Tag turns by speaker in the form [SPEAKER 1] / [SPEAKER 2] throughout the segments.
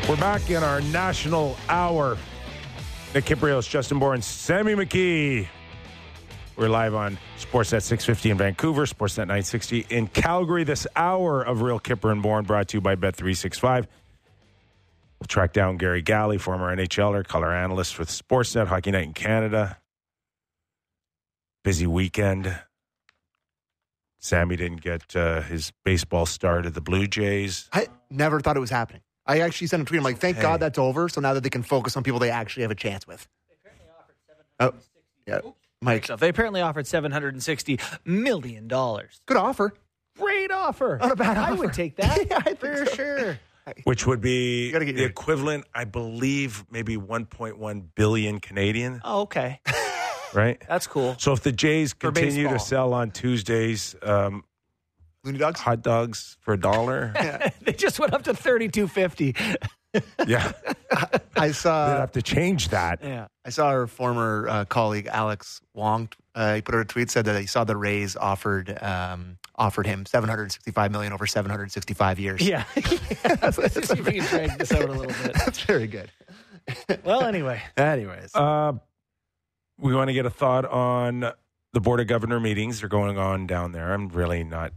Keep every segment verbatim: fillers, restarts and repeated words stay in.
[SPEAKER 1] We're back in our national hour. Nick Kiprios, Justin Bourne, Sammy McKee. We're live on Sportsnet six fifty in Vancouver, Sportsnet nine sixty in Calgary. This hour of Real Kipper and Bourne brought to you by Bet three sixty-five. We'll track down Gary Galley, former N H L er, color analyst with Sportsnet, Hockey Night in Canada. Busy weekend. Sammy didn't get uh, his baseball start at the Blue Jays.
[SPEAKER 2] I never thought it was happening. I actually sent a tweet. I'm like, thank
[SPEAKER 1] Hey.
[SPEAKER 2] God that's over. So now that they can focus on people they actually have a chance with. Oh, yeah. Mike,
[SPEAKER 3] They apparently offered seven hundred sixty million dollars.
[SPEAKER 2] good offer.
[SPEAKER 3] Great offer.
[SPEAKER 2] Not a bad
[SPEAKER 3] I
[SPEAKER 2] offer.
[SPEAKER 3] would take that
[SPEAKER 2] Yeah, I think
[SPEAKER 3] for
[SPEAKER 2] so.
[SPEAKER 3] sure.
[SPEAKER 1] Which would be
[SPEAKER 2] gotta get
[SPEAKER 1] the
[SPEAKER 2] your-
[SPEAKER 1] equivalent, I believe, maybe one point one billion Canadian,
[SPEAKER 3] Oh, okay.
[SPEAKER 1] right?
[SPEAKER 3] That's cool.
[SPEAKER 1] So if the Jays
[SPEAKER 3] For
[SPEAKER 1] continue to
[SPEAKER 3] baseball.
[SPEAKER 1] sell on Tuesdays um,
[SPEAKER 2] Looney Dogs?
[SPEAKER 1] hot dogs for a dollar,
[SPEAKER 3] They just went up to thirty-two fifty.
[SPEAKER 1] yeah,
[SPEAKER 2] I
[SPEAKER 1] they'd
[SPEAKER 2] saw
[SPEAKER 1] have to change that.
[SPEAKER 3] Yeah.
[SPEAKER 2] I saw our former uh, colleague Alex Wong. Uh, he put out a tweet, said that he saw the Rays offered um, offered him seven hundred sixty-five million dollars over seven hundred sixty-five years.
[SPEAKER 3] Yeah. Let's see if we can drag this out a little bit.
[SPEAKER 2] That's very good.
[SPEAKER 3] Well, anyway.
[SPEAKER 2] Anyways,
[SPEAKER 1] Uh, we want to get a thought on the Board of Governor meetings. They're going on down there. I'm really not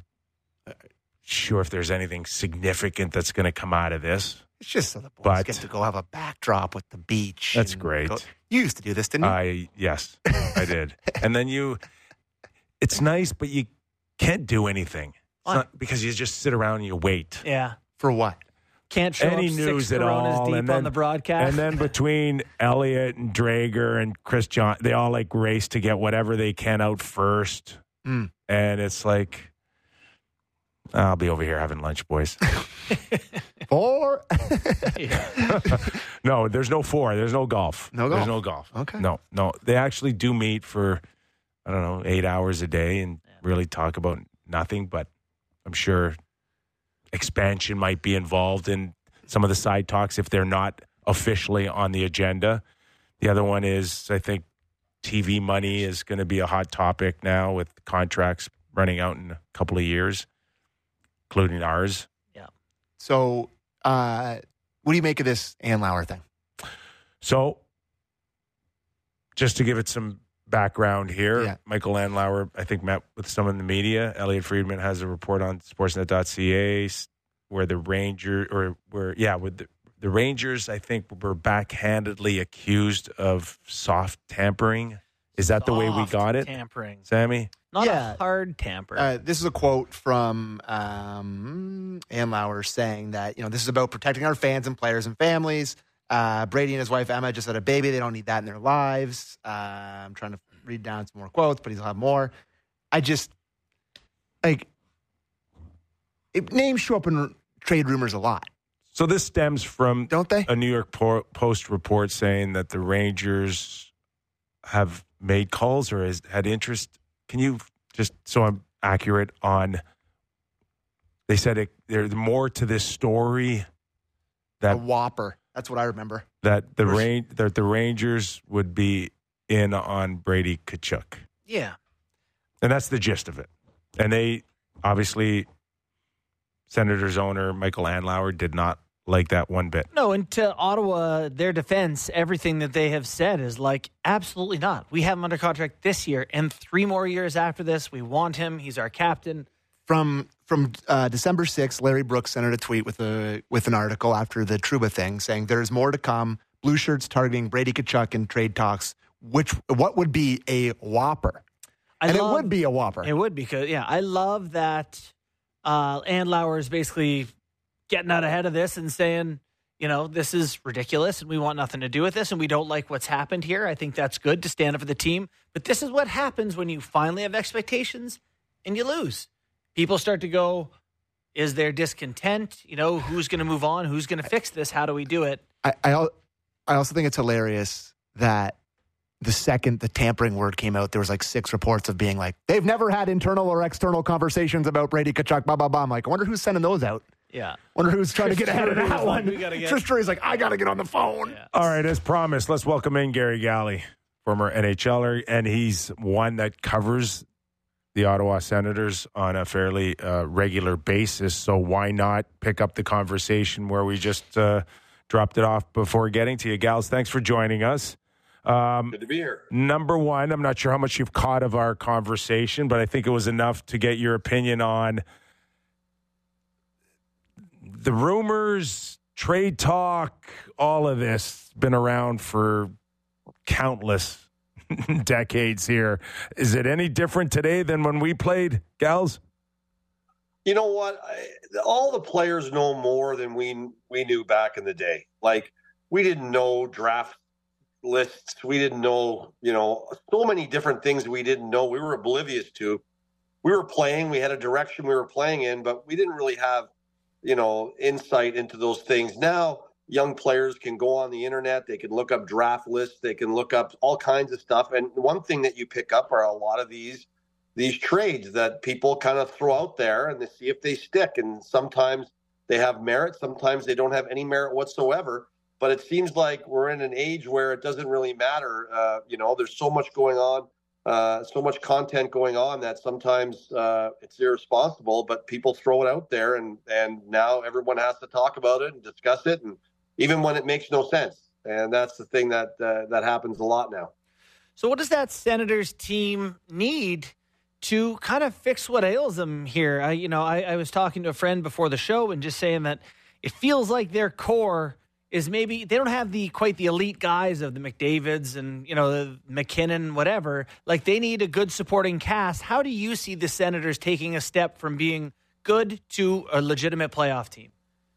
[SPEAKER 1] sure if there's anything significant that's going to come out of this.
[SPEAKER 2] it's just so the boys
[SPEAKER 1] but-
[SPEAKER 2] get to go have a backdrop with the beach.
[SPEAKER 1] That's
[SPEAKER 2] and
[SPEAKER 1] great.
[SPEAKER 2] go- you used to do this, didn't you?
[SPEAKER 1] I yes, I did. And then you, it's nice, but you can't do anything. It's
[SPEAKER 3] Why?
[SPEAKER 1] not, because you just sit around and you wait.
[SPEAKER 3] Yeah.
[SPEAKER 2] For what?
[SPEAKER 3] Can't show
[SPEAKER 1] Any
[SPEAKER 3] up
[SPEAKER 1] news
[SPEAKER 3] six
[SPEAKER 1] at
[SPEAKER 3] Coronas
[SPEAKER 1] all,
[SPEAKER 3] deep
[SPEAKER 1] and then-
[SPEAKER 3] on the broadcast.
[SPEAKER 1] And then between Elliott and Drager and Chris John, they all like race to get whatever they can out first.
[SPEAKER 2] Mm.
[SPEAKER 1] And it's like, I'll be over here having lunch, boys.
[SPEAKER 2] Or
[SPEAKER 3] Yeah.
[SPEAKER 1] No, there's no four. There's no golf.
[SPEAKER 2] No
[SPEAKER 1] There's
[SPEAKER 2] golf.
[SPEAKER 1] no golf.
[SPEAKER 2] Okay.
[SPEAKER 1] No, no. They actually do meet for, I don't know, eight hours a day and really talk about nothing. But I'm sure expansion might be involved in some of the side talks if they're not officially on the agenda. The other one is, I think, T V money is going to be a hot topic now with contracts running out in a couple of years, including ours.
[SPEAKER 2] so, uh, what do you make of this Ann Lauer thing?
[SPEAKER 1] So, just to give it some background here,
[SPEAKER 2] Yeah.
[SPEAKER 1] Michael Landauer, I think, met with some in the media. Elliot Friedman has a report on sportsnet dot c a where the Ranger, or where, yeah, with the, the Rangers, I think, were backhandedly accused of soft tampering. Is that the way we
[SPEAKER 3] Soft
[SPEAKER 1] got it,
[SPEAKER 3] Tampering.
[SPEAKER 1] Sammy?
[SPEAKER 3] Not
[SPEAKER 2] Yeah.
[SPEAKER 3] a hard tamper.
[SPEAKER 2] Uh, this is a quote from um, Ann Lauer saying that, you know, this is about protecting our fans and players and families. Uh, Brady and his wife Emma just had a baby. They don't need that in their lives. Uh, I'm trying to read down some more quotes, but he'll have more. I just, like, it, names show up in trade rumors a lot,
[SPEAKER 1] So this stems from
[SPEAKER 2] don't they?
[SPEAKER 1] a New York Po- Post report saying that the Rangers have made calls or has had interest. Can you just, so I'm accurate on, they said it, there's more to this story
[SPEAKER 2] A
[SPEAKER 1] that
[SPEAKER 2] whopper. That's what I remember.
[SPEAKER 1] that the
[SPEAKER 2] First-
[SPEAKER 1] Ran- that the Rangers would be in on Brady Tkachuk.
[SPEAKER 3] yeah.
[SPEAKER 1] And that's the gist of it. And they obviously, Senators owner Michael Andlauer did not like that one bit.
[SPEAKER 3] No, and to Ottawa, their defense, everything that they have said is like, absolutely not. We have him under contract this year and three more years after this. We want him. He's our captain.
[SPEAKER 2] From from uh, December sixth, Larry Brooks sent out a tweet with a with an article after the Trouba thing saying there's more to come. Blue shirts targeting Brady Tkachuk in trade talks. Which what would be a whopper,
[SPEAKER 3] I
[SPEAKER 2] and
[SPEAKER 3] love-
[SPEAKER 2] it would be a whopper.
[SPEAKER 3] It would because, yeah, I love that uh, Andlauer is basically getting out ahead of this and saying, you know, this is ridiculous and we want nothing to do with this and we don't like what's happened here. I think that's good to stand up for the team. But this is what happens when you finally have expectations and you lose. People start to go, is there discontent? You know, who's going to move on? Who's going to fix this? How do we do it?
[SPEAKER 2] I, I al- I also think it's hilarious that the second the tampering word came out, there was like six reports of being like, they've never had internal or external conversations about Brady Tkachuk, blah, blah, blah. I'm like, I wonder who's sending those out.
[SPEAKER 3] Yeah.
[SPEAKER 2] Wonder who's trying to get ahead of
[SPEAKER 3] Drury's
[SPEAKER 2] that
[SPEAKER 3] like,
[SPEAKER 2] one.
[SPEAKER 3] we gotta get-
[SPEAKER 2] Trish Drury's like, I got to get on the phone.
[SPEAKER 3] Yeah.
[SPEAKER 1] All right, as promised, let's welcome in Gary Galley, former N H L er, and he's one that covers the Ottawa Senators on a fairly uh, regular basis. So why not pick up the conversation where we just uh, dropped it off before getting to you. Gals, thanks for joining us. Um,
[SPEAKER 4] Good to be here.
[SPEAKER 1] Number one, I'm not sure how much you've caught of our conversation, but I think it was enough to get your opinion on the rumors, trade talk, all of this been around for countless decades here. Is it any different today than when we played, Gals?
[SPEAKER 4] You know what? I, all the players know more than we we knew back in the day. Like, we didn't know draft lists. We didn't know, you know, so many different things we didn't know. We were oblivious to. We were playing. We had a direction we were playing in, but we didn't really have, you know, insight into those things. Now, young players can go on the internet. They can look up draft lists. They can look up all kinds of stuff. And one thing that you pick up are a lot of these these trades that people kind of throw out there and they see if they stick. And sometimes they have merit. Sometimes they don't have any merit whatsoever. But it seems like we're in an age where it doesn't really matter. Uh, you know, there's so much going on, uh, so much content going on that sometimes uh, it's irresponsible, but people throw it out there and, and now everyone has to talk about it and discuss it. And even when it makes no sense. And that's the thing that uh, that happens a lot now.
[SPEAKER 3] So what does that Senators team need to kind of fix what ails them here? I, you know, I, I was talking to a friend before the show and just saying that it feels like their core is maybe they don't have the quite the elite guys of the McDavids and, you know, the McKinnon, whatever. Like, they need a good supporting cast. How do you see the Senators taking a step from being good to a legitimate playoff team?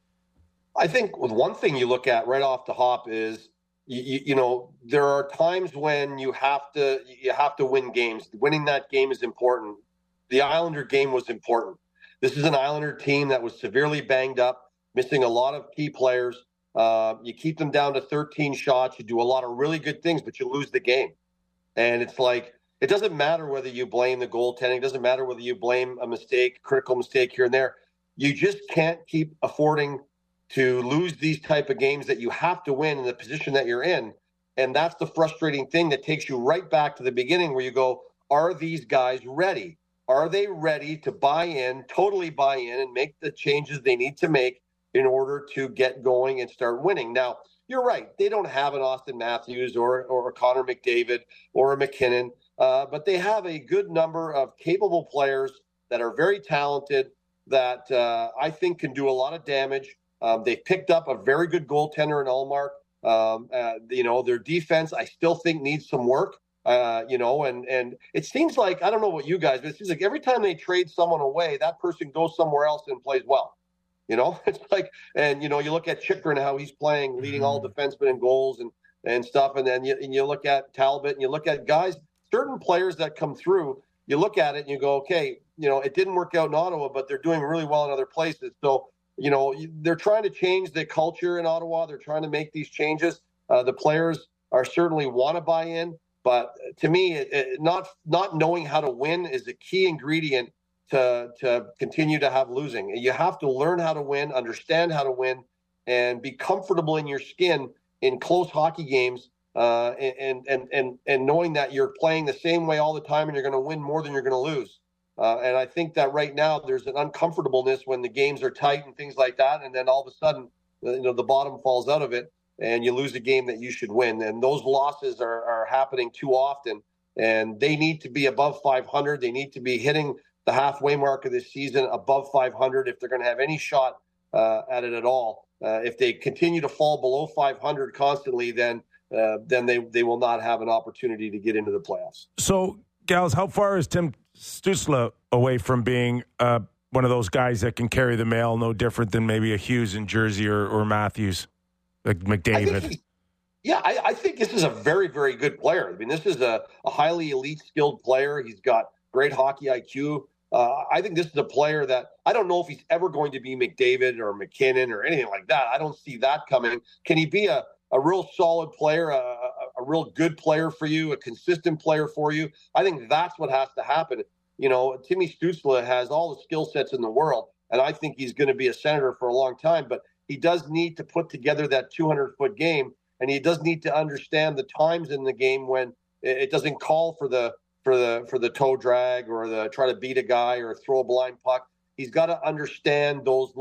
[SPEAKER 4] I think with one thing you look at right off the hop is, you, you know, there are times when you have to you have to win games. Winning that game is important. The Islander game was important. This is an Islander team that was severely banged up, missing a lot of key players. Uh, you keep them down to thirteen shots. You do a lot of really good things, but you lose the game. And it's like, it doesn't matter whether you blame the goaltending. It doesn't matter whether you blame a mistake, critical mistake here and there. You just can't keep affording to lose these type of games that you have to win in the position that you're in. And that's the frustrating thing that takes you right back to the beginning where you go, are these guys ready? Are they ready to buy in, totally buy in and make the changes they need to make in order to get going and start winning? Now, you're right. They don't have an Austin Matthews or, or a Connor McDavid or a McKinnon, uh, but they have a good number of capable players that are very talented that uh, I think can do a lot of damage. Um, they've picked up a very good goaltender in Ullmark. Um, uh, you know, their defense, I still think, needs some work. Uh, you know, and and it seems like, I don't know what you guys, but it seems like every time they trade someone away, that person goes somewhere else and plays well. You know, it's like, and, you know, you look at Chychrun, how he's playing, leading mm-hmm. all defensemen in goals and, and stuff. And then you, and you look at Talbot and you look at guys, certain players that come through, you look at it and you go, okay, you know, it didn't work out in Ottawa, but they're doing really well in other places. So, you know, they're trying to change the culture in Ottawa. They're trying to make these changes. Uh, the players are certainly want to buy in. But to me, it, it, not not knowing how to win is a key ingredient to to continue to have losing. You have to learn how to win, understand how to win, and be comfortable in your skin in close hockey games, uh, and, and and and knowing that you're playing the same way all the time and you're going to win more than you're going to lose. Uh, and I think that right now there's an uncomfortableness when the games are tight and things like that, and then all of a sudden, you know, the bottom falls out of it, and you lose a game that you should win. And those losses are, are happening too often, and they need to be above five hundred. They need to be hitting the halfway mark of this season above five hundred if they're going to have any shot uh, at it at all. Uh, if they continue to fall below five hundred constantly, then uh, then they, they will not have an opportunity to get into the playoffs.
[SPEAKER 1] So, Gals, how far is Tim Stützle away from being uh, one of those guys that can carry the mail, no different than maybe a Hughes in Jersey or, or Matthews, like McDavid?
[SPEAKER 4] I yeah, I, I think this is a very, very good player. I mean, this is a, a highly elite skilled player. He's got great hockey I Q. Uh, I think this is a player that I don't know if he's ever going to be McDavid or McKinnon or anything like that. I don't see that coming. Can he be a, a real solid player, a, a, a real good player for you, a consistent player for you? I think that's what has to happen. You know, Timmy Stützle has all the skill sets in the world, and I think he's going to be a Senator for a long time, but he does need to put together that two hundred foot game, and he does need to understand the times in the game when it doesn't call for the for the for the toe drag or the try to beat a guy or throw a blind puck. He's got to understand those little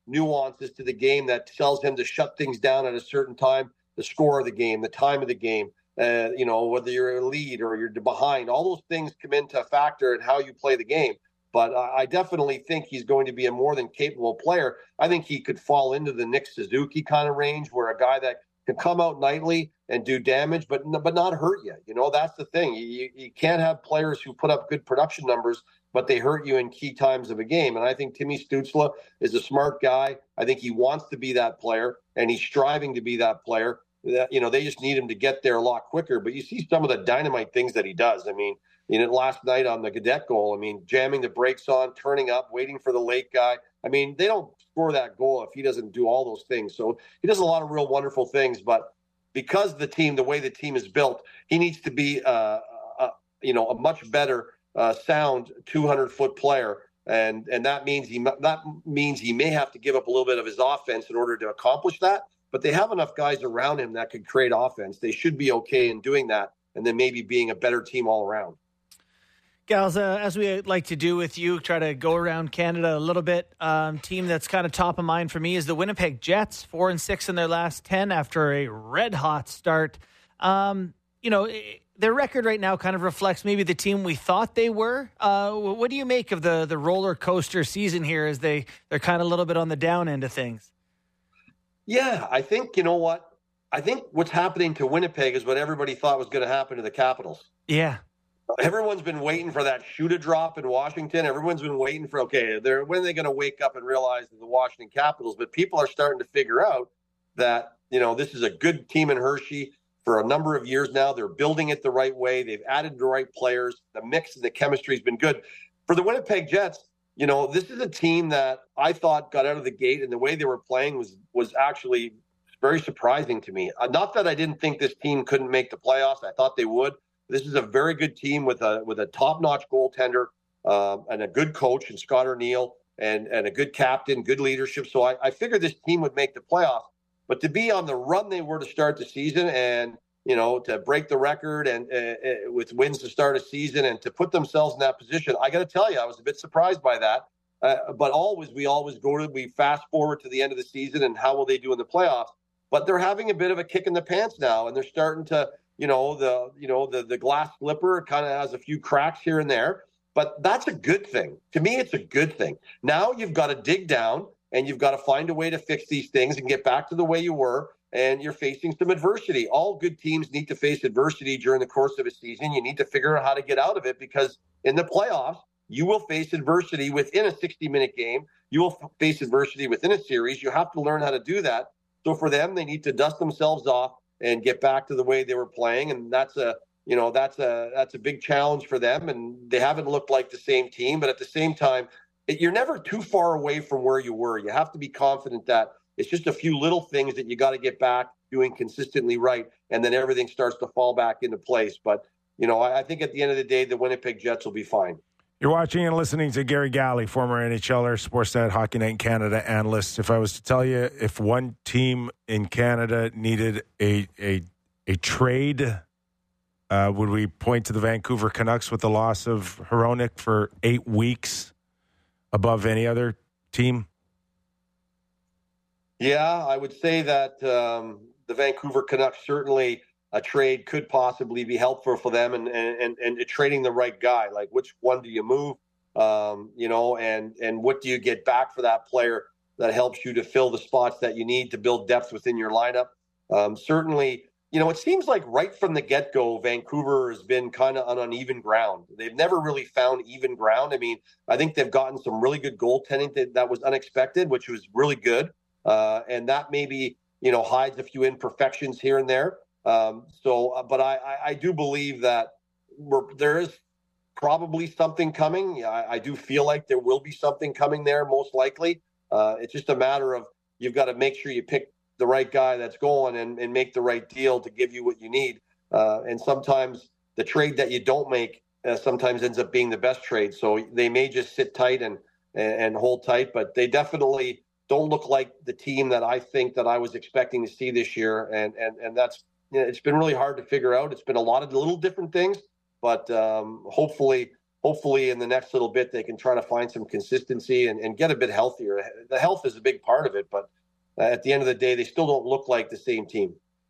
[SPEAKER 4] nuances to the game that tells him to shut things down at a certain time, the score of the game, the time of the game, uh, you know, whether you're a lead or you're behind, all those things come into a factor in how you play the game. But uh, I definitely think he's going to be a more than capable player. I think he could fall into the Nick Suzuki kind of range, where a guy that can come out nightly and do damage, but but not hurt you. You know, that's the thing. You, you can't have players who put up good production numbers, but they hurt you in key times of a game. And I think Timmy Stützle is a smart guy. I think he wants to be that player, and he's striving to be that player. That, you know, they just need him to get there a lot quicker. But you see some of the dynamite things that he does. I mean, you know, last night on the Gaudette goal, I mean, jamming the brakes on, turning up, waiting for the late guy. I mean, they don't score that goal if he doesn't do all those things. So he does a lot of real wonderful things. But because the team, the way the team is built, he needs to be, uh, a, you know, a much better uh, sound two hundred foot player. And and that means he that means he may have to give up a little bit of his offense in order to accomplish that. But they have enough guys around him that could create offense. They should be okay in doing that, and then maybe being a better team all around.
[SPEAKER 3] Gals, uh, as we like to do with you, try to go around Canada a little bit. Um, team that's kind of top of mind for me is the Winnipeg Jets, four and six in their last ten after a red hot start. Um, you know, their record right now kind of reflects maybe the team we thought they were. Uh, what do you make of the the roller coaster season here as they they're kind of a little bit on the down end of things?
[SPEAKER 4] Yeah, I think, you know what? I think what's happening to Winnipeg is what everybody thought was going to happen to the Capitals.
[SPEAKER 3] Yeah.
[SPEAKER 4] Everyone's been waiting for that shoe to drop in Washington. Everyone's been waiting for, okay, they're, when are they going to wake up and realize that the Washington Capitals? But people are starting to figure out that, you know, this is a good team in Hershey for a number of years now. They're building it the right way. They've added the right players. The mix and the chemistry has been good. For the Winnipeg Jets, you know, this is a team that I thought got out of the gate, and the way they were playing was was actually very surprising to me. Uh, not that I didn't think this team couldn't make the playoffs. I thought they would. This is a very good team with a with a top-notch goaltender um, and a good coach in Scott O'Neill and, and a good captain, good leadership. So I, I figured this team would make the playoffs. But to be on the run they were to start the season and, you know, to break the record and uh, uh, with wins to start a season and to put themselves in that position, I got to tell you, I was a bit surprised by that. Uh, but always, we always go to, we fast forward to the end of the season and how will they do in the playoffs? But they're having a bit of a kick in the pants now, and they're starting to, you know, the, you know, the, the glass slipper kind of has a few cracks here and there, but that's a good thing. To me, it's a good thing. Now you've got to dig down and you've got to find a way to fix these things and get back to the way you were. And you're facing some adversity. All good teams need to face adversity during the course of a season. You need to figure out how to get out of it, because in the playoffs, you will face adversity within a sixty-minute game. You will face adversity within a series. You have to learn how to do that. So for them, they need to dust themselves off and get back to the way they were playing. And that's a, you know, that's a, that's a big challenge for them. And they haven't looked like the same team, but at the same time, it, you're never too far away from where you were. You have to be confident that it's just a few little things that you got to get back doing consistently right. And then everything starts to fall back into place. But, you know, I, I think at the end of the day, the Winnipeg Jets will be fine.
[SPEAKER 1] You're watching and listening to Gary Galley, former N H L er, Sportsnet Hockey Night in Canada analyst. If I was to tell you, if one team in Canada needed a a, a trade, uh, would we point to the Vancouver Canucks with the loss of Hronek for eight weeks above any other team?
[SPEAKER 4] Yeah, I would say that um, the Vancouver Canucks, certainly a trade could possibly be helpful for them, and and and trading the right guy. Like, which one do you move? Um, you know, and and what do you get back for that player that helps you to fill the spots that you need to build depth within your lineup? Um, certainly, you know, it seems like right from the get-go, Vancouver has been kind of on uneven ground. They've never really found even ground. I mean, I think they've gotten some really good goaltending that, that was unexpected, which was really good. Uh, and that maybe, you know, hides a few imperfections here and there. Um, so, uh, but I, I, I do believe that we're, there is probably something coming. I, I do feel like there will be something coming there, most likely. Uh, it's just a matter of you've got to make sure you pick the right guy that's going and, and make the right deal to give you what you need. Uh, and sometimes the trade that you don't make uh, sometimes ends up being the best trade. So they may just sit tight and, and, and hold tight, but they definitely don't look like the team that I think that I was expecting to see this year. And, and, and that's, you know, it's been really hard to figure out. It's been a lot of little different things, but um, hopefully, hopefully in the next little bit they can try to find some consistency and, and get a bit healthier. The health is a big part of it, but uh, at the end of the day, they still don't look like the same team.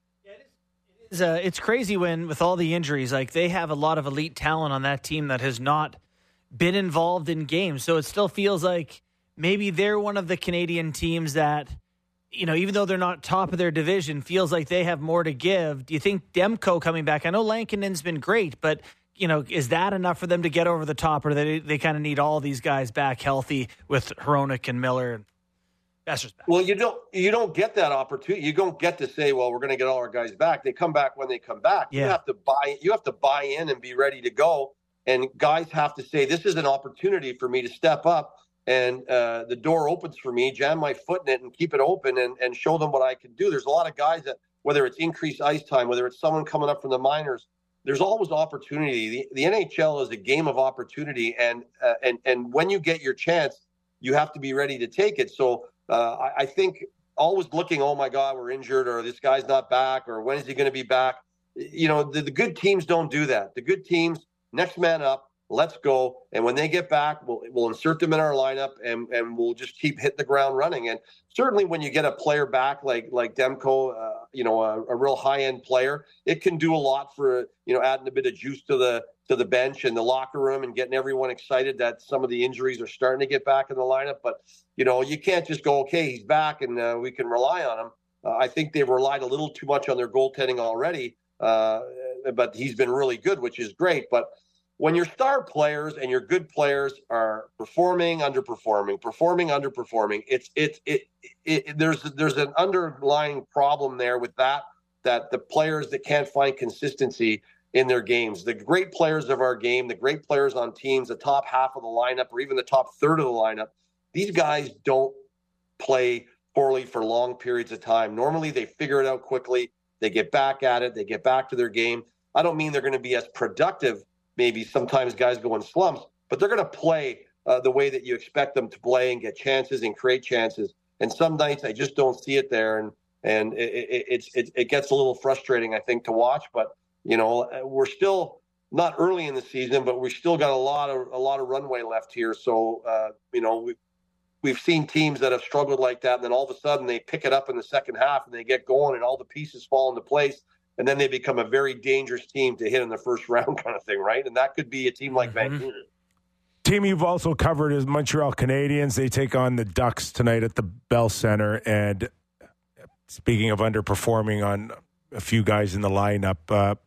[SPEAKER 3] It's, uh, it's crazy when, with all the injuries, like they have a lot of elite talent on that team that has not been involved in games. So it still feels like maybe they're one of the Canadian teams that, you know, even though they're not top of their division, feels like they have more to give. Do you think Demko coming back? I know Lankinen's been great, but, you know, is that enough for them to get over the top, or they they kind of need all these guys back healthy with Hronek and Miller? That's just back.
[SPEAKER 4] Well, you don't you don't get that opportunity. You don't get to say, well, we're going to get all our guys back. They come back when they come back.
[SPEAKER 3] Yeah.
[SPEAKER 4] You have to buy. You have to buy in and be ready to go. And guys have to say, this is an opportunity for me to step up. And uh, the door opens for me, jam my foot in it and keep it open and, and show them what I can do. There's a lot of guys that, whether it's increased ice time, whether it's someone coming up from the minors, there's always opportunity. The, the N H L is a game of opportunity. And, uh, and, and when you get your chance, you have to be ready to take it. So uh, I, I think always looking, oh, my God, we're injured, or this guy's not back, or when is he going to be back? You know, the, the good teams don't do that. The good teams, next man up. Let's go. And when they get back, we'll, we'll insert them in our lineup and, and we'll just keep hitting the ground running. And certainly when you get a player back like like Demko, uh, you know, a, a real high-end player, it can do a lot for, you know, adding a bit of juice to the to the bench and the locker room and getting everyone excited that some of the injuries are starting to get back in the lineup. But, you know, you can't just go, okay, he's back and uh, we can rely on him. Uh, I think they've relied a little too much on their goaltending already, uh, but he's been really good, which is great. But when your star players and your good players are performing, underperforming, performing, underperforming, it's it's it, it, it there's there's an underlying problem there with that that the players that can't find consistency in their games, the great players of our game, the great players on teams, the top half of the lineup, or even the top third of the lineup, these guys don't play poorly for long periods of time. Normally, they figure it out quickly. They get back at it. They get back to their game. I don't mean they're going to be as productive. Maybe sometimes guys go in slumps, but they're going to play uh, the way that you expect them to play and get chances and create chances. And some nights I just don't see it there, and and it, it, it's it, it gets a little frustrating, I think, to watch. But you know, we're still not early in the season, but we still got a lot of a lot of runway left here. So uh, you know, we we've seen teams that have struggled like that, and then all of a sudden they pick it up in the second half and they get going, and all the pieces fall into place. And then they become a very dangerous team to hit in the first round kind of thing, right? And that could be a team like mm-hmm. Vancouver.
[SPEAKER 1] Team you've also covered is Montreal Canadiens. They take on the Ducks tonight at the Bell Center. And speaking of underperforming on a few guys in the lineup, uh,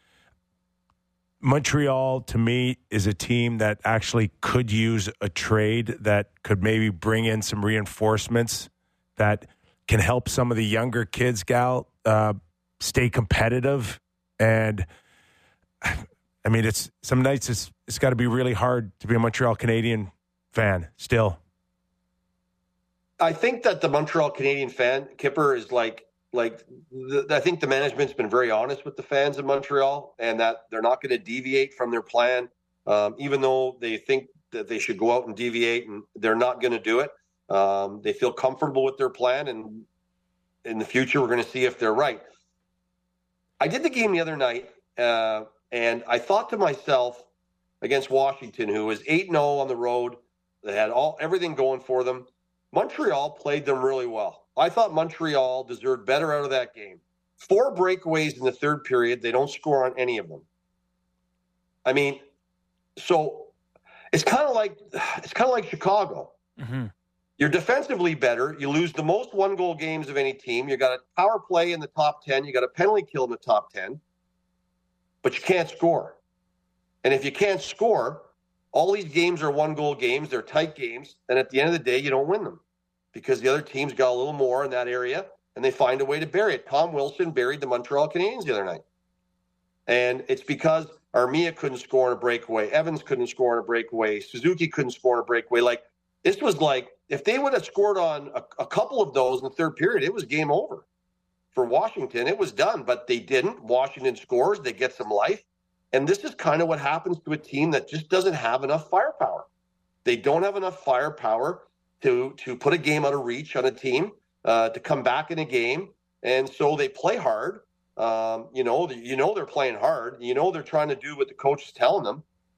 [SPEAKER 1] Montreal, to me, is a team that actually could use a trade that could maybe bring in some reinforcements that can help some of the younger kids, Gal, uh, stay competitive. And I mean, it's some nights it's it's got to be really hard to be a Montreal Canadian fan still.
[SPEAKER 4] I think that the Montreal Canadian fan, Kipper, is like like the, I think the management's been very honest with the fans in Montreal, and that they're not going to deviate from their plan, um, even though they think that they should go out and deviate, and they're not going to do it. Um, they feel comfortable with their plan, and in the future, we're going to see if they're right. I did the game the other night, uh, and I thought to myself, against Washington, who was eight and oh on the road, they had all everything going for them. Montreal played them really well. I thought Montreal deserved better out of that game. Four breakaways in the third period. They don't score on any of them. I mean, so it's kind of like it's kind of like Chicago.
[SPEAKER 3] Mm-hmm.
[SPEAKER 4] You're defensively better. You lose the most one-goal games of any team. You got a power play in the top ten. You got a penalty kill in the top ten. But you can't score. And if you can't score, all these games are one-goal games. They're tight games. And at the end of the day, you don't win them because the other team's got a little more in that area, and they find a way to bury it. Tom Wilson buried the Montreal Canadiens the other night. And it's because Armia couldn't score on a breakaway. Evans couldn't score on a breakaway. Suzuki couldn't score on a breakaway. Like, this was like, if they would have scored on a, a couple of those in the third period, it was game over. For Washington, it was done, but they didn't. Washington scores. They get some life. And this is kind of what happens to a team that just doesn't have enough firepower. They don't have enough firepower to, to put a game out of reach on a team, uh, to come back in a game. And so they play hard. Um, you know, you know they're playing hard. You know they're trying to do what the coach is telling them.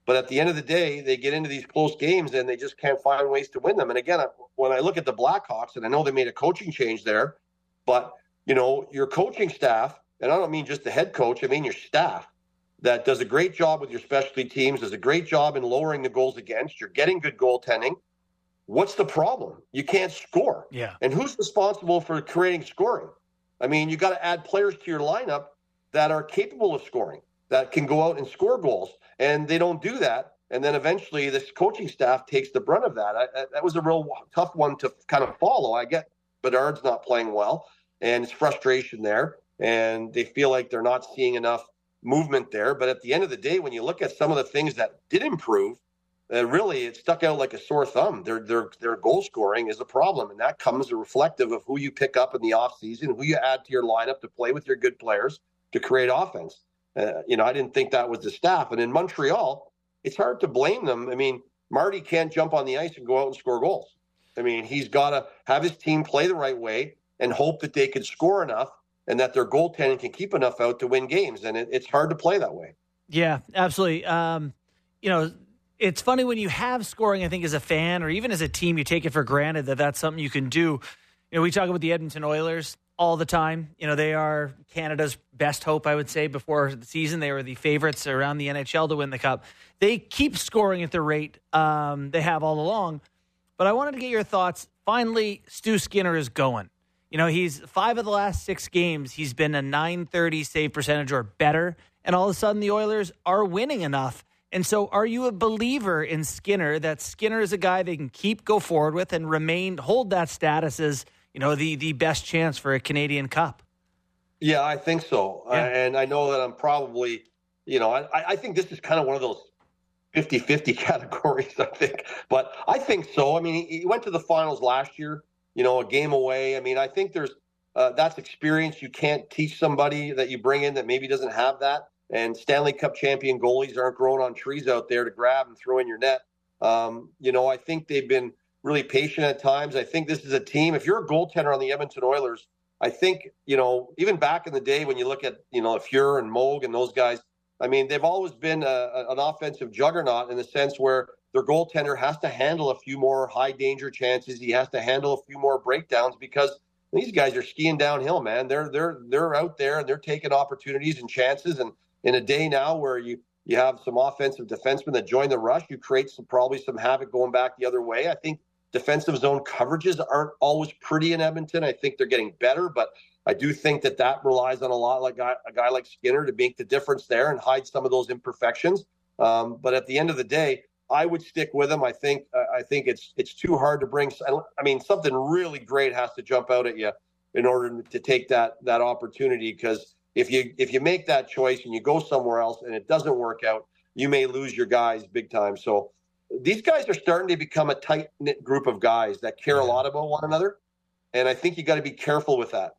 [SPEAKER 4] But at the end of the day, they get into these close games and they just can't find ways to win them. And again, when I look at the Blackhawks, and I know they made a coaching change there, but, you know, your coaching staff, and I don't mean just the head coach, I mean your staff, that does a great job with your specialty teams, does a great job in lowering the goals against. You're getting good goaltending. What's the problem? You can't score.
[SPEAKER 3] Yeah.
[SPEAKER 4] And who's responsible for creating scoring? I mean, you got to add players to your lineup that are capable of scoring, that can go out and score goals. And they don't do that. And then eventually this coaching staff takes the brunt of that. I, I, that was a real tough one to kind of follow. I get Bedard's not playing well, and it's frustration there. And they feel like they're not seeing enough movement there. But at the end of the day, when you look at some of the things that did improve, uh, really it stuck out like a sore thumb. Their, their, their goal scoring is a problem. And that comes a reflective of who you pick up in the offseason, who you add to your lineup to play with your good players to create offense. Uh, you know, I didn't think that was the staff. And in Montreal, it's hard to blame them. I mean, Marty can't jump on the ice and go out and score goals. I mean, he's got to have his team play the right way and hope that they can score enough and that their goaltending can keep enough out to win games. And it, it's hard to play that way.
[SPEAKER 3] Yeah, absolutely. Um, you know, it's funny when you have scoring, I think, as a fan or even as a team, you take it for granted that that's something you can do. You know, we talk about the Edmonton Oilers all the time. You know, they are Canada's best hope, I would say, before the season. They were the favorites around the N H L to win the Cup. They keep scoring at the rate um, they have all along. But I wanted to get your thoughts. Finally, Stu Skinner is going. You know, he's five of the last six games, he's been a nine thirty save percentage or better. And all of a sudden, the Oilers are winning enough. And so are you a believer in Skinner, that Skinner is a guy they can keep, go forward with, and remain, hold that status as, you know, the, the best chance for a Canadian Cup?
[SPEAKER 4] Yeah, I think so. Yeah. I, and I know that I'm probably, you know, I, I think this is kind of one of those fifty-fifty categories, I think. But I think so. I mean, he, he went to the finals last year, you know, a game away. I mean, I think there's, uh, that's experience. You can't teach somebody that you bring in that maybe doesn't have that. And Stanley Cup champion goalies aren't growing on trees out there to grab and throw in your net. Um, you know, I think they've been really patient at times. I think this is a team. If you're a goaltender on the Edmonton Oilers, I think, you know, even back in the day when you look at, you know, Fuhr and Moog and those guys, I mean, they've always been a, a, an offensive juggernaut in the sense where their goaltender has to handle a few more high danger chances. He has to handle a few more breakdowns because these guys are skiing downhill, man. They're they're they're out there and they're taking opportunities and chances. And in a day now where you you have some offensive defensemen that join the rush, you create some probably some havoc going back the other way. I think defensive zone coverages aren't always pretty in Edmonton. I think they're getting better, but I do think that that relies on a lot like a, a guy like Skinner to make the difference there and hide some of those imperfections. Um, but at the end of the day, I would stick with him. I think uh, I think it's it's too hard to bring. I mean, something really great has to jump out at you in order to take that that opportunity. Because if you if you make that choice and you go somewhere else and it doesn't work out, you may lose your guys big time. So these guys are starting to become a tight knit group of guys that care a lot about one another, and I think you got to be careful with that.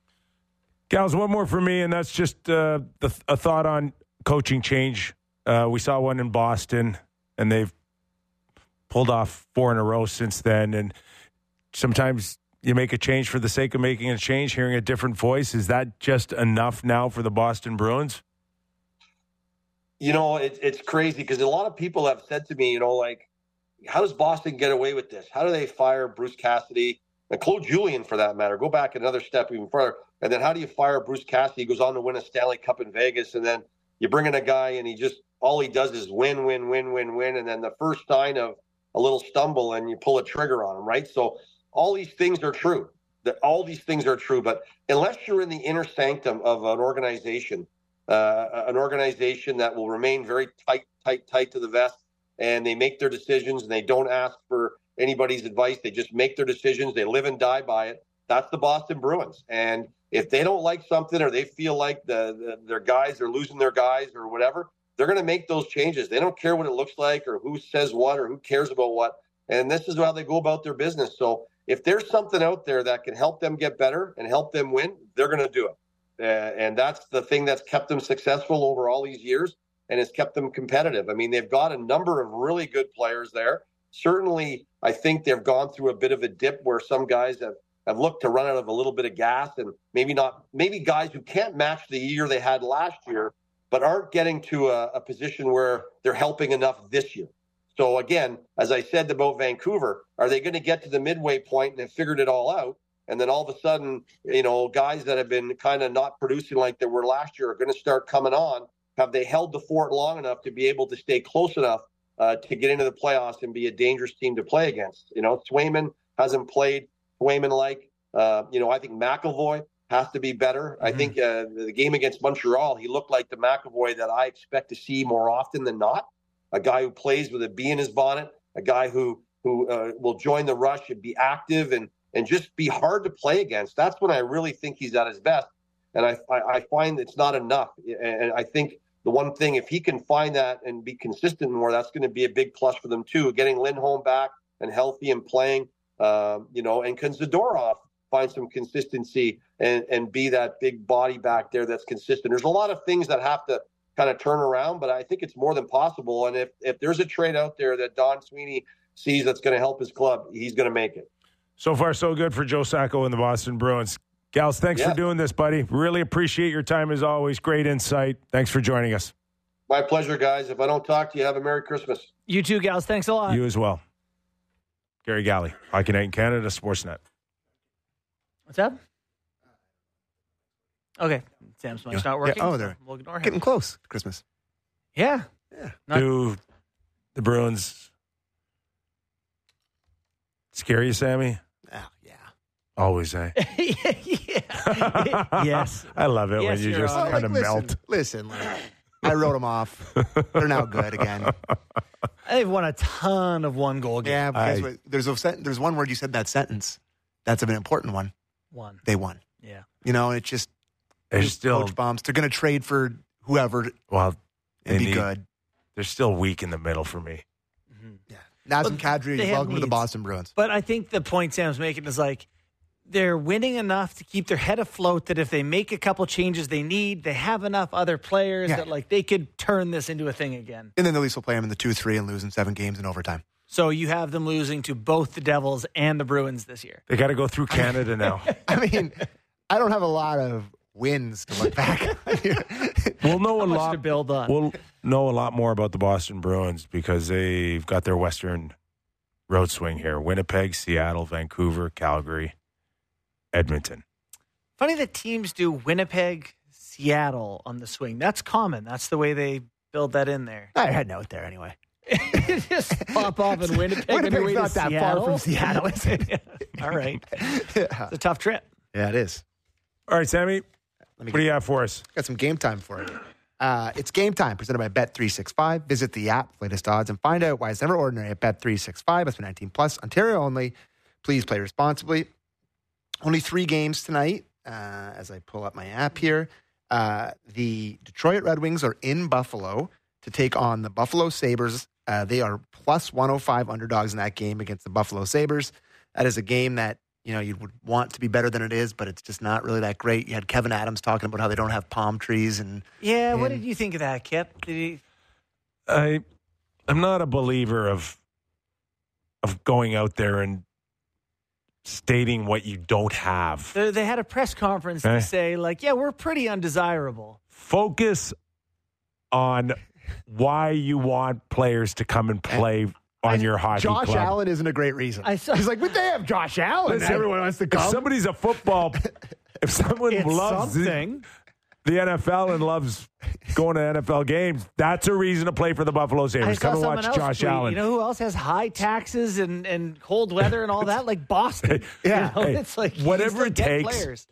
[SPEAKER 1] Gals, one more for me, and that's just uh, the, a thought on coaching change. Uh, we saw one in Boston, and they've pulled off four in a row since then. And sometimes you make a change for the sake of making a change, hearing a different voice. Is that just enough now for the Boston Bruins?
[SPEAKER 4] You know, it, it's crazy because a lot of people have said to me, you know, like, how does Boston get away with this? How do they fire Bruce Cassidy and Claude Julien, for that matter? Go back another step even further. And then how do you fire Bruce Cassidy? He goes on to win a Stanley Cup in Vegas, and then you bring in a guy and he just all he does is win, win, win, win, win. And then the first sign of a little stumble and you pull a trigger on him, right? So all these things are true. That all these things are true. But unless you're in the inner sanctum of an organization, uh, an organization that will remain very tight, tight, tight to the vest, and they make their decisions and they don't ask for anybody's advice. They just make their decisions. They live and die by it. That's the Boston Bruins. And if they don't like something or they feel like the, the their guys are losing their guys or whatever, they're going to make those changes. They don't care what it looks like or who says what or who cares about what. And this is how they go about their business. So if there's something out there that can help them get better and help them win, they're going to do it. Uh, and that's the thing that's kept them successful over all these years and has kept them competitive. I mean, they've got a number of really good players there. Certainly, I think they've gone through a bit of a dip where some guys have, have looked to run out of a little bit of gas and maybe not, maybe guys who can't match the year they had last year, but aren't getting to a, a position where they're helping enough this year. So again, as I said about Vancouver, are they going to get to the midway point and have figured it all out? And then all of a sudden, you know, guys that have been kind of not producing like they were last year are going to start coming on. Have they held the fort long enough to be able to stay close enough uh, to get into the playoffs and be a dangerous team to play against? You know, Swayman hasn't played Swayman-like. Uh, you know, I think McAvoy has to be better. Mm-hmm. I think uh, the game against Montreal, he looked like the McAvoy that I expect to see more often than not. A guy who plays with a bee in his bonnet, a guy who who uh, will join the rush and be active and and just be hard to play against. That's when I really think he's at his best. And I I, I find it's not enough. And I think the one thing, if he can find that and be consistent more, that's going to be a big plus for them too. Getting Lindholm back and healthy and playing, um, you know, and can Zadorov find some consistency and, and be that big body back there that's consistent. There's a lot of things that have to kind of turn around, but I think it's more than possible. And if, if there's a trade out there that Don Sweeney sees that's going to help his club, he's going to make it.
[SPEAKER 1] So far, so good for Joe Sacco and the Boston Bruins. Gals, thanks yeah. for doing this, buddy. Really appreciate your time as always. Great insight. Thanks for joining us.
[SPEAKER 4] My pleasure, guys. If I don't talk to you, have a Merry Christmas.
[SPEAKER 3] You too, Gals. Thanks a lot.
[SPEAKER 1] You as well. Gary Galley, Hockey Night in Canada, Sportsnet.
[SPEAKER 3] What's up? Okay. Sam's mic's not working.
[SPEAKER 2] Yeah. Oh, they're
[SPEAKER 3] we'll ignore him.
[SPEAKER 2] Getting close to Christmas.
[SPEAKER 3] Yeah.
[SPEAKER 2] Yeah.
[SPEAKER 3] Not-
[SPEAKER 1] Do the Bruins scare you, Sammy?
[SPEAKER 2] Oh, yeah.
[SPEAKER 1] Always, eh?
[SPEAKER 3] yeah. Yes.
[SPEAKER 1] I love it
[SPEAKER 3] Yes,
[SPEAKER 1] when you
[SPEAKER 3] you're
[SPEAKER 1] just
[SPEAKER 3] on.
[SPEAKER 1] kind
[SPEAKER 2] like,
[SPEAKER 1] of
[SPEAKER 2] listen,
[SPEAKER 1] melt.
[SPEAKER 2] Listen, like, I wrote them off. They're now good again.
[SPEAKER 3] They've won a ton of one goal games.
[SPEAKER 2] Yeah, but guess
[SPEAKER 1] I-
[SPEAKER 2] what? There's a sen- there's one word you said in that sentence. That's an important one.
[SPEAKER 3] One.
[SPEAKER 2] They won.
[SPEAKER 3] Yeah.
[SPEAKER 2] You know, it's just
[SPEAKER 1] They're still,
[SPEAKER 2] coach bumps. They're going to trade for whoever
[SPEAKER 1] well,
[SPEAKER 2] and
[SPEAKER 1] they
[SPEAKER 2] be
[SPEAKER 1] need-
[SPEAKER 2] good.
[SPEAKER 1] they're still weak in the middle for me.
[SPEAKER 3] Mm-hmm.
[SPEAKER 2] Yeah. Nazem
[SPEAKER 3] Well,
[SPEAKER 2] Kadri,
[SPEAKER 3] they have
[SPEAKER 2] welcome to the
[SPEAKER 3] needs.
[SPEAKER 2] Boston Bruins.
[SPEAKER 3] But I think the point Sam's making is like they're winning enough to keep their head afloat that if they make a couple changes they need, they have enough other players
[SPEAKER 2] Yeah.
[SPEAKER 3] that like they could turn this into a thing again.
[SPEAKER 2] And then the Leafs will play them in the two three and lose in seven games in overtime.
[SPEAKER 3] So you have them losing to both the Devils and the Bruins this year.
[SPEAKER 1] They got to go through Canada now.
[SPEAKER 2] I mean, I don't have a lot of wins to look back on here.
[SPEAKER 1] We'll know
[SPEAKER 3] How
[SPEAKER 1] a
[SPEAKER 3] much
[SPEAKER 1] lot.
[SPEAKER 3] to build on.
[SPEAKER 1] We'll know a lot more about the Boston Bruins because they've got their Western road swing here: Winnipeg, Seattle, Vancouver, Calgary, Edmonton.
[SPEAKER 3] Funny that teams do Winnipeg, Seattle on the swing. That's common. That's the way they build that in there.
[SPEAKER 2] I had note there anyway.
[SPEAKER 3] Just pop off in Winnipeg on your
[SPEAKER 2] Winnipeg's
[SPEAKER 3] way
[SPEAKER 2] not
[SPEAKER 3] to
[SPEAKER 2] that
[SPEAKER 3] Seattle.
[SPEAKER 2] far from Seattle, is it?
[SPEAKER 3] All right.
[SPEAKER 2] Yeah.
[SPEAKER 3] It's a tough trip.
[SPEAKER 2] Yeah, it is.
[SPEAKER 1] All right, Sammy,
[SPEAKER 2] Let me
[SPEAKER 1] what do you have for us?
[SPEAKER 2] Got some game time for you. Uh, it's game time presented by Bet three sixty-five. Visit the app, latest odds, and find out why it's never ordinary at Bet three sixty-five. That's for nineteen plus, Ontario only. Please play responsibly. Only three games tonight uh, as I pull up my app here. Uh, the Detroit Red Wings are in Buffalo to take on the Buffalo Sabres. Uh, they are plus one oh five underdogs in that game against the Buffalo Sabres. That is a game that, you know, you would want to be better than it is, but it's just not really that great. You had Kevin Adams talking about how they don't have palm trees and
[SPEAKER 3] Yeah, what
[SPEAKER 2] And-
[SPEAKER 3] did you think of that, Kip? Did he,
[SPEAKER 1] I, I'm not a believer of of going out there and stating what you don't have.
[SPEAKER 3] they, they had a press conference
[SPEAKER 1] Eh.
[SPEAKER 3] to say, like, yeah, we're pretty undesirable.
[SPEAKER 1] Focus on why you want players to come and play on your hockey
[SPEAKER 2] Josh
[SPEAKER 1] club.
[SPEAKER 2] Allen isn't a great reason.
[SPEAKER 3] I saw-
[SPEAKER 2] He's like, but they have Josh Allen.
[SPEAKER 1] Listen,
[SPEAKER 2] Everyone wants to
[SPEAKER 1] If
[SPEAKER 2] come.
[SPEAKER 1] somebody's a football, if someone
[SPEAKER 3] It's
[SPEAKER 1] loves the,
[SPEAKER 3] something.
[SPEAKER 1] the N F L and loves going to N F L games, that's a reason to play for the Buffalo
[SPEAKER 3] I
[SPEAKER 1] Sabres.
[SPEAKER 3] saw
[SPEAKER 1] Come and
[SPEAKER 3] someone
[SPEAKER 1] watch
[SPEAKER 3] else
[SPEAKER 1] Josh
[SPEAKER 3] tweet,
[SPEAKER 1] Allen.
[SPEAKER 3] You know who else has high taxes and, and cold weather and all that? Like Boston.
[SPEAKER 2] Yeah.
[SPEAKER 3] You know,
[SPEAKER 1] Hey,
[SPEAKER 3] it's like you
[SPEAKER 1] whatever
[SPEAKER 3] still
[SPEAKER 1] it
[SPEAKER 3] get
[SPEAKER 1] takes.
[SPEAKER 3] Players.